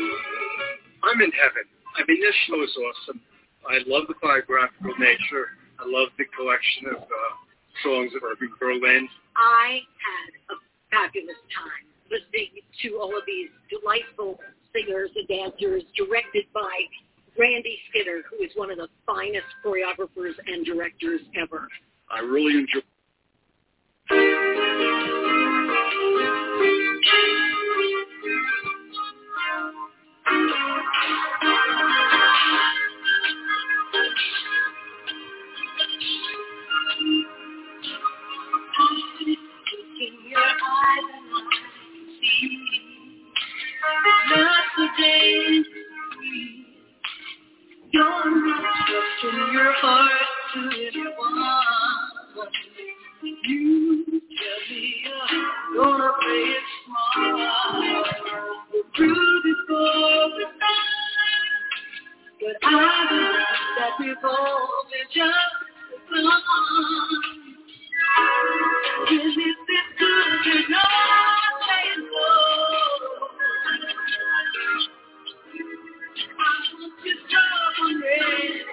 Speaker 8: I'm in heaven. I mean, this show is awesome. I love the biographical nature. I love the collection of songs of Irving Berlin.
Speaker 9: I had a fabulous time listening to all of these delightful singers and dancers directed by Randy Skinner, who is one of the finest choreographers and directors ever.
Speaker 8: I really enjoy.
Speaker 9: In your eyes and I see not today. You're not trusting your heart to anyone. You tell me you're gonna play it smart. We're through before the time, but I believe that we've all been just begun. Is it this good to not say no? I want to stop and ready to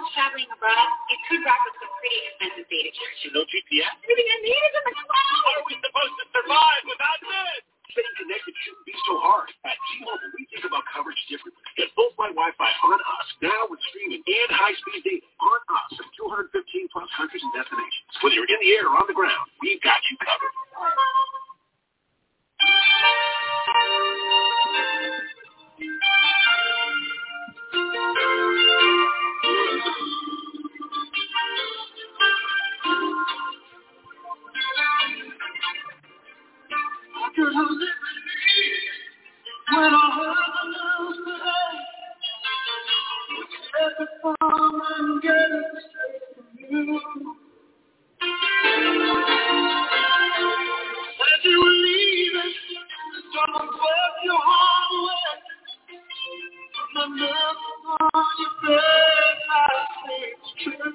Speaker 6: traveling abroad, you could rock with some pretty expensive data cards.
Speaker 4: No GPS?
Speaker 6: Everything I need is in the cloud.
Speaker 4: How are we supposed to survive without this? Staying connected shouldn't be so hard. At T-Mobile, we think about coverage differently. Get full flight Wi-Fi on us now with streaming and high-speed data on us from 215 plus countries and destinations. Whether you're in the air or on the ground, we've got you covered.
Speaker 9: When I heard the news today, at the farm and get it straight from you. As you were leaving, don't work your heart away. The look on your face, I see it's true.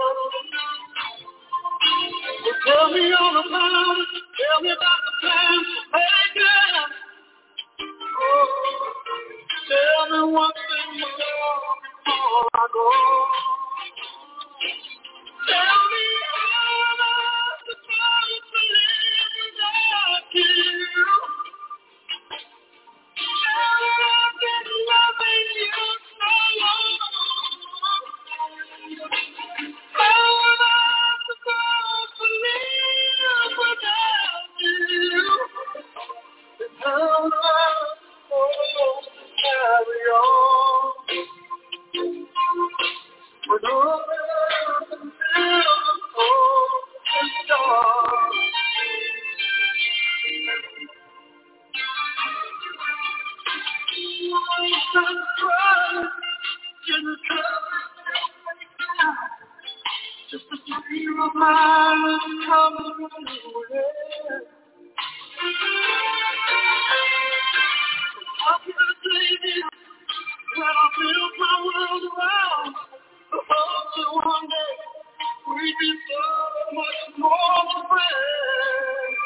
Speaker 9: Well, tell me all about it. Tell me about the plans for making. Tell me one thing more before I go. Tell me all about the time to live without you. Tell me I've been loving you so long. How about the time to live without you? How about carry on. But all the dark. I'm crying, just a dream of mine coming away. How can I blame you when I built my world around? I hope that one day we'd be so much more than friends.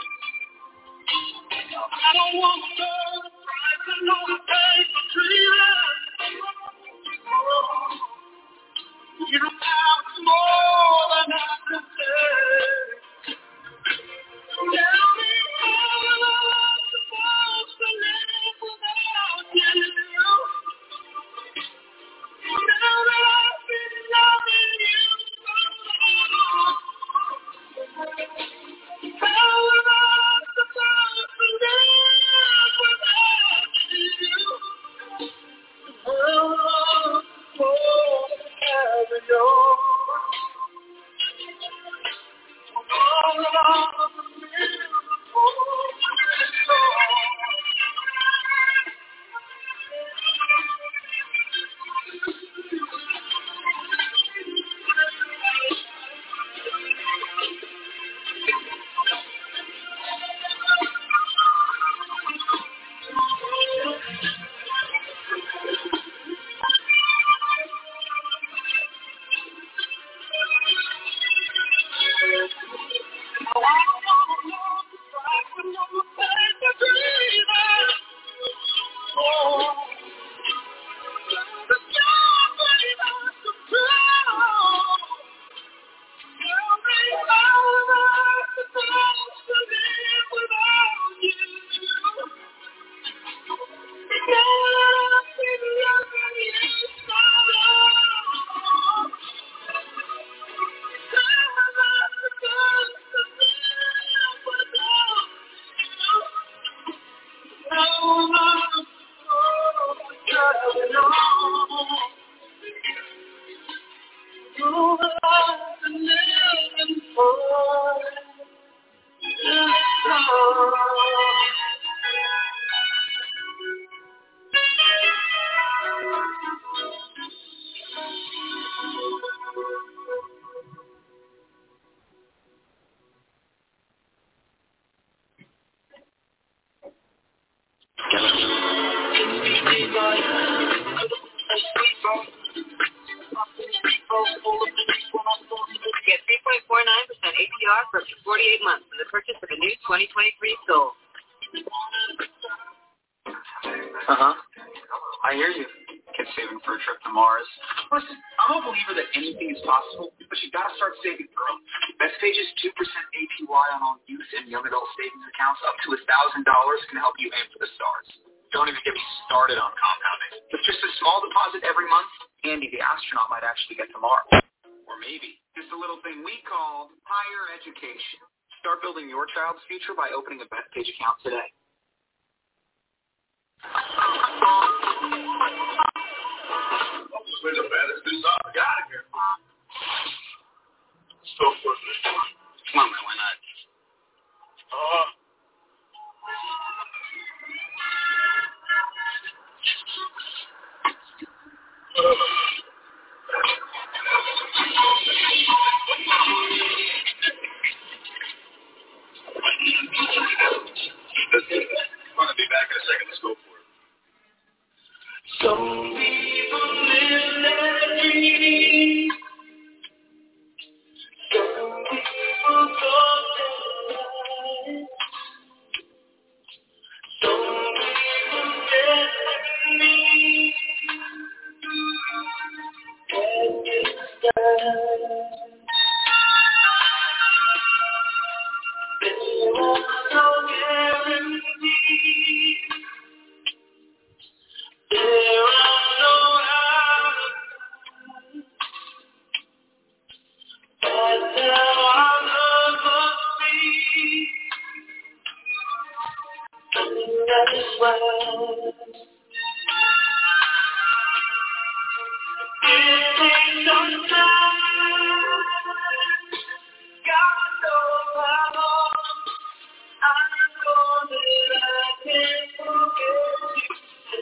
Speaker 9: I don't want to go the price I know I pay for treating. You have more than I can say. Tell me how I'm supposed to live without you. Now that I've been loving you so long, how am I supposed to live without you? How am I supposed to carry on? All along the
Speaker 6: Get 3.49% APR for up to 48 months in the purchase of a new 2023 Soul.
Speaker 10: Uh-huh. I hear you. Get saving for a trip to Mars. Listen, I'm a believer that anything is possible, but you got to start saving early. Bestpage's 2% APY on all youth and young adult savings accounts up to $1,000 can help you aim for the stars. Don't even get me started on compounding. With just a small deposit every month, Andy the astronaut might actually get to Mars. Or maybe just a little thing we call higher education. Start building your child's future by opening a Bestpage account today.
Speaker 8: Wait a minute, this up. Get out of here. So for this one.
Speaker 10: Come on, man, why not?
Speaker 8: I'm gonna be back in a second. Let's go for it.
Speaker 9: Some people live their dreams. Some people talk their lies. Some people destiny. And it's time. There are no guarantees. There are no outcomes, but there are love free, and that is why it takes some time. God knows how long I know that I can't forget you.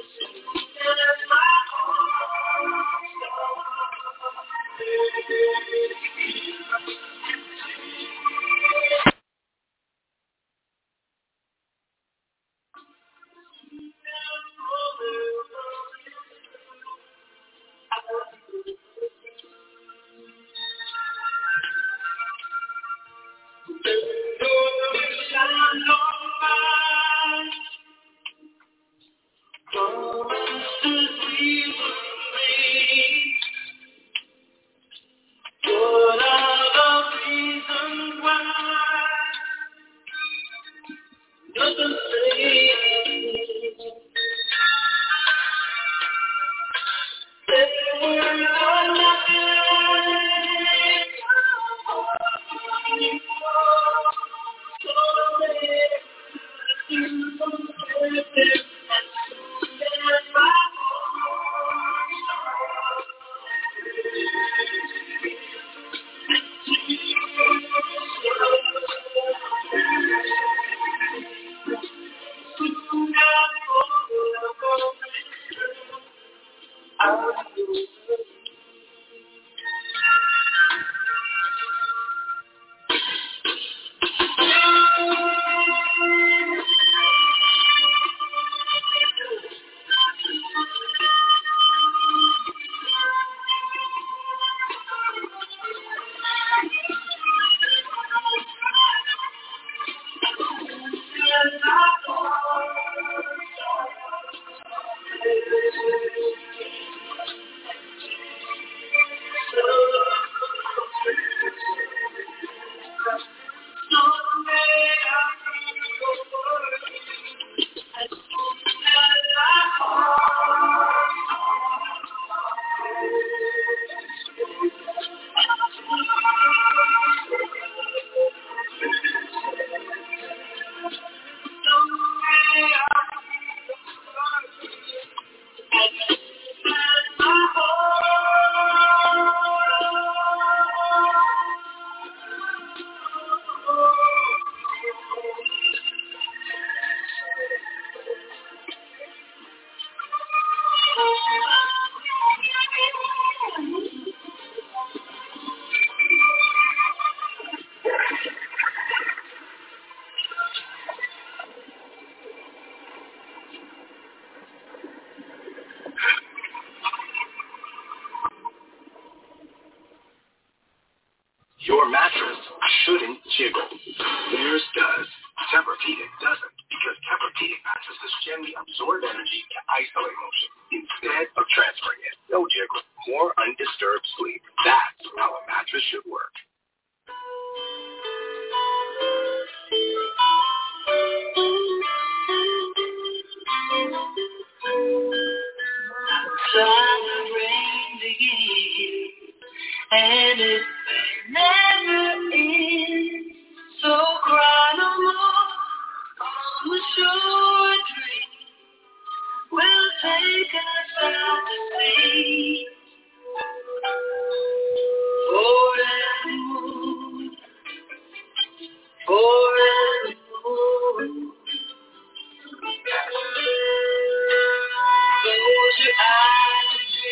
Speaker 10: Your mattress shouldn't jiggle. Theirs does. Tempur-Pedic doesn't, because Tempur-Pedic mattresses gently absorb energy to isolate motion. instead of transferring it. No jiggle, more undisturbed sleep. That's how a mattress should work.
Speaker 9: Summer rain begins, and it never ends. So cry no more on the shore dream. Will take us out to sea. Forevermore, forevermore. Close your eyes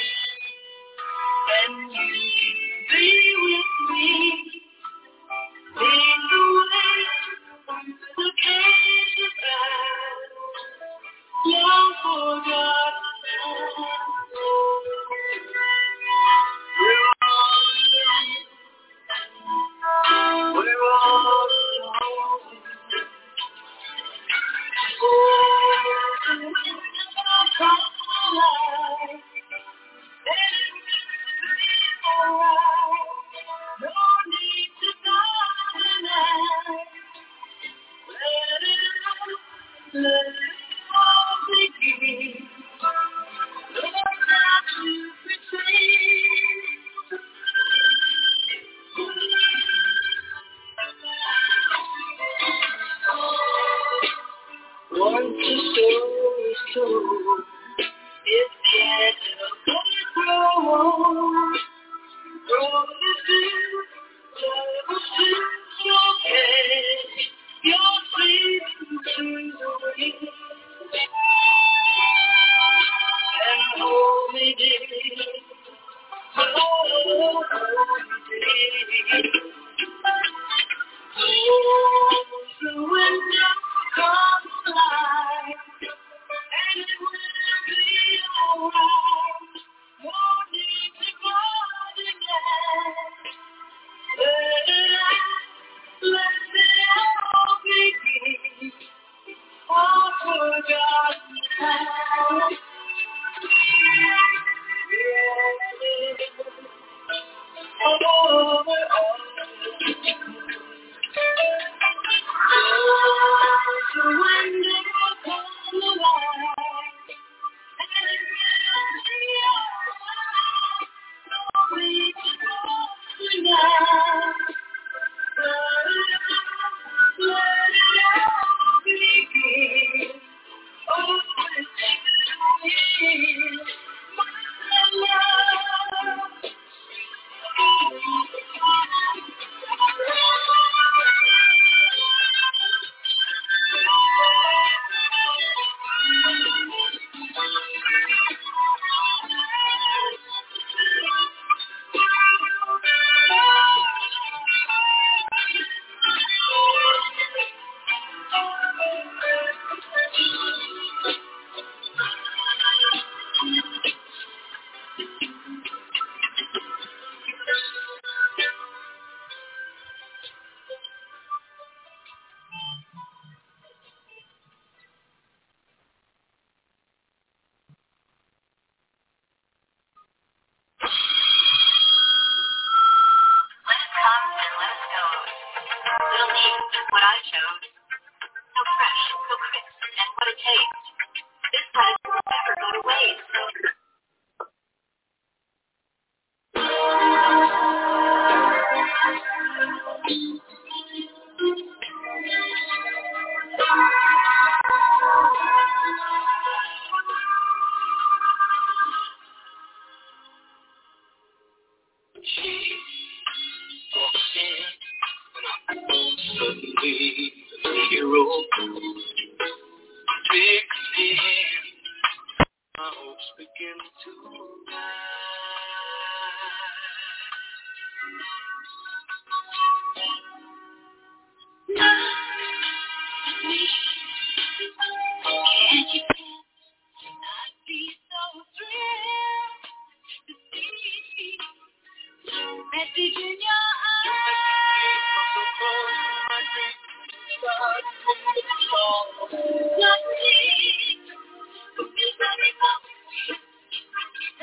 Speaker 9: and you can be with me. Lead the way to the cage of God. Long forgotten. We're all alone. Oh, the wind comes alive. Let it be alright. No need to go tonight. Let it all begin. No time to pretend. Once the story is told, it can't help grow. Grow is still, love is still okay. You're sleeping through the wind. And hold me dear. Hold me dear. Close the window, come alive, and it will be alright. No need to go tonight. Let it all begin. All forgotten time. The window come alive, and it will be alright. No need to go tonight. Let it all begin. Oh, it's my love.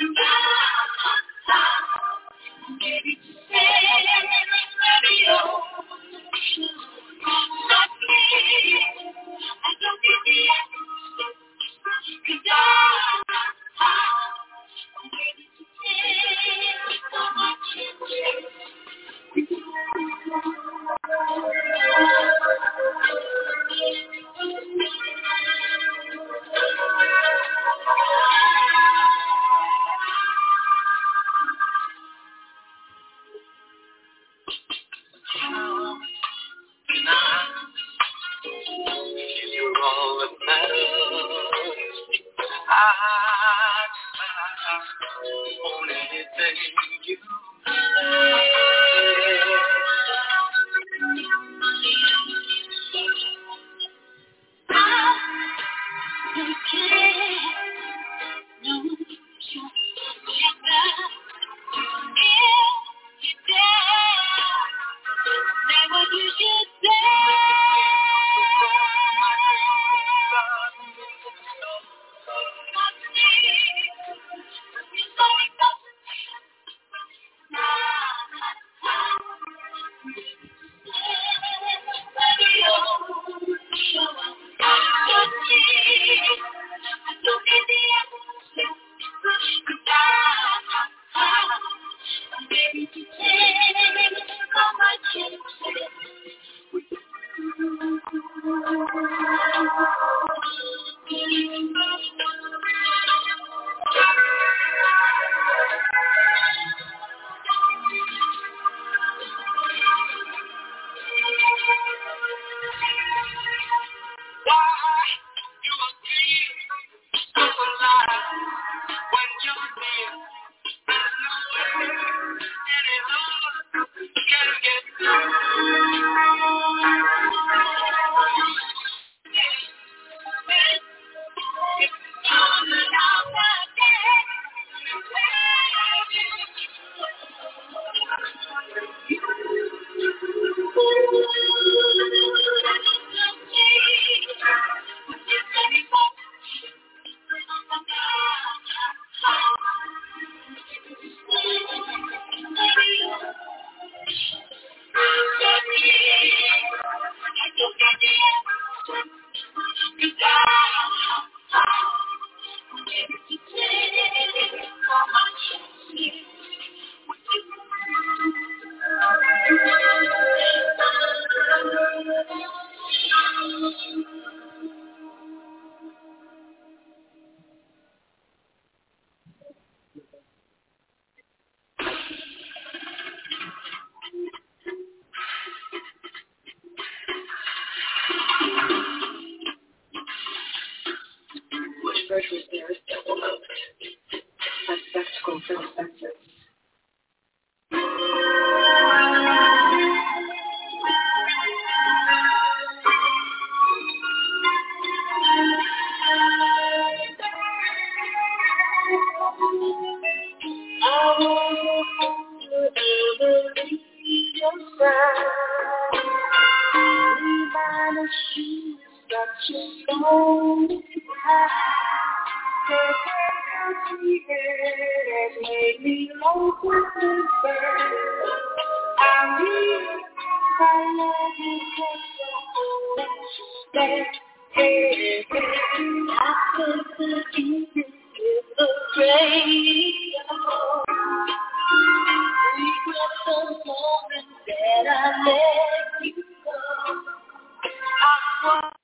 Speaker 9: That I let you go. I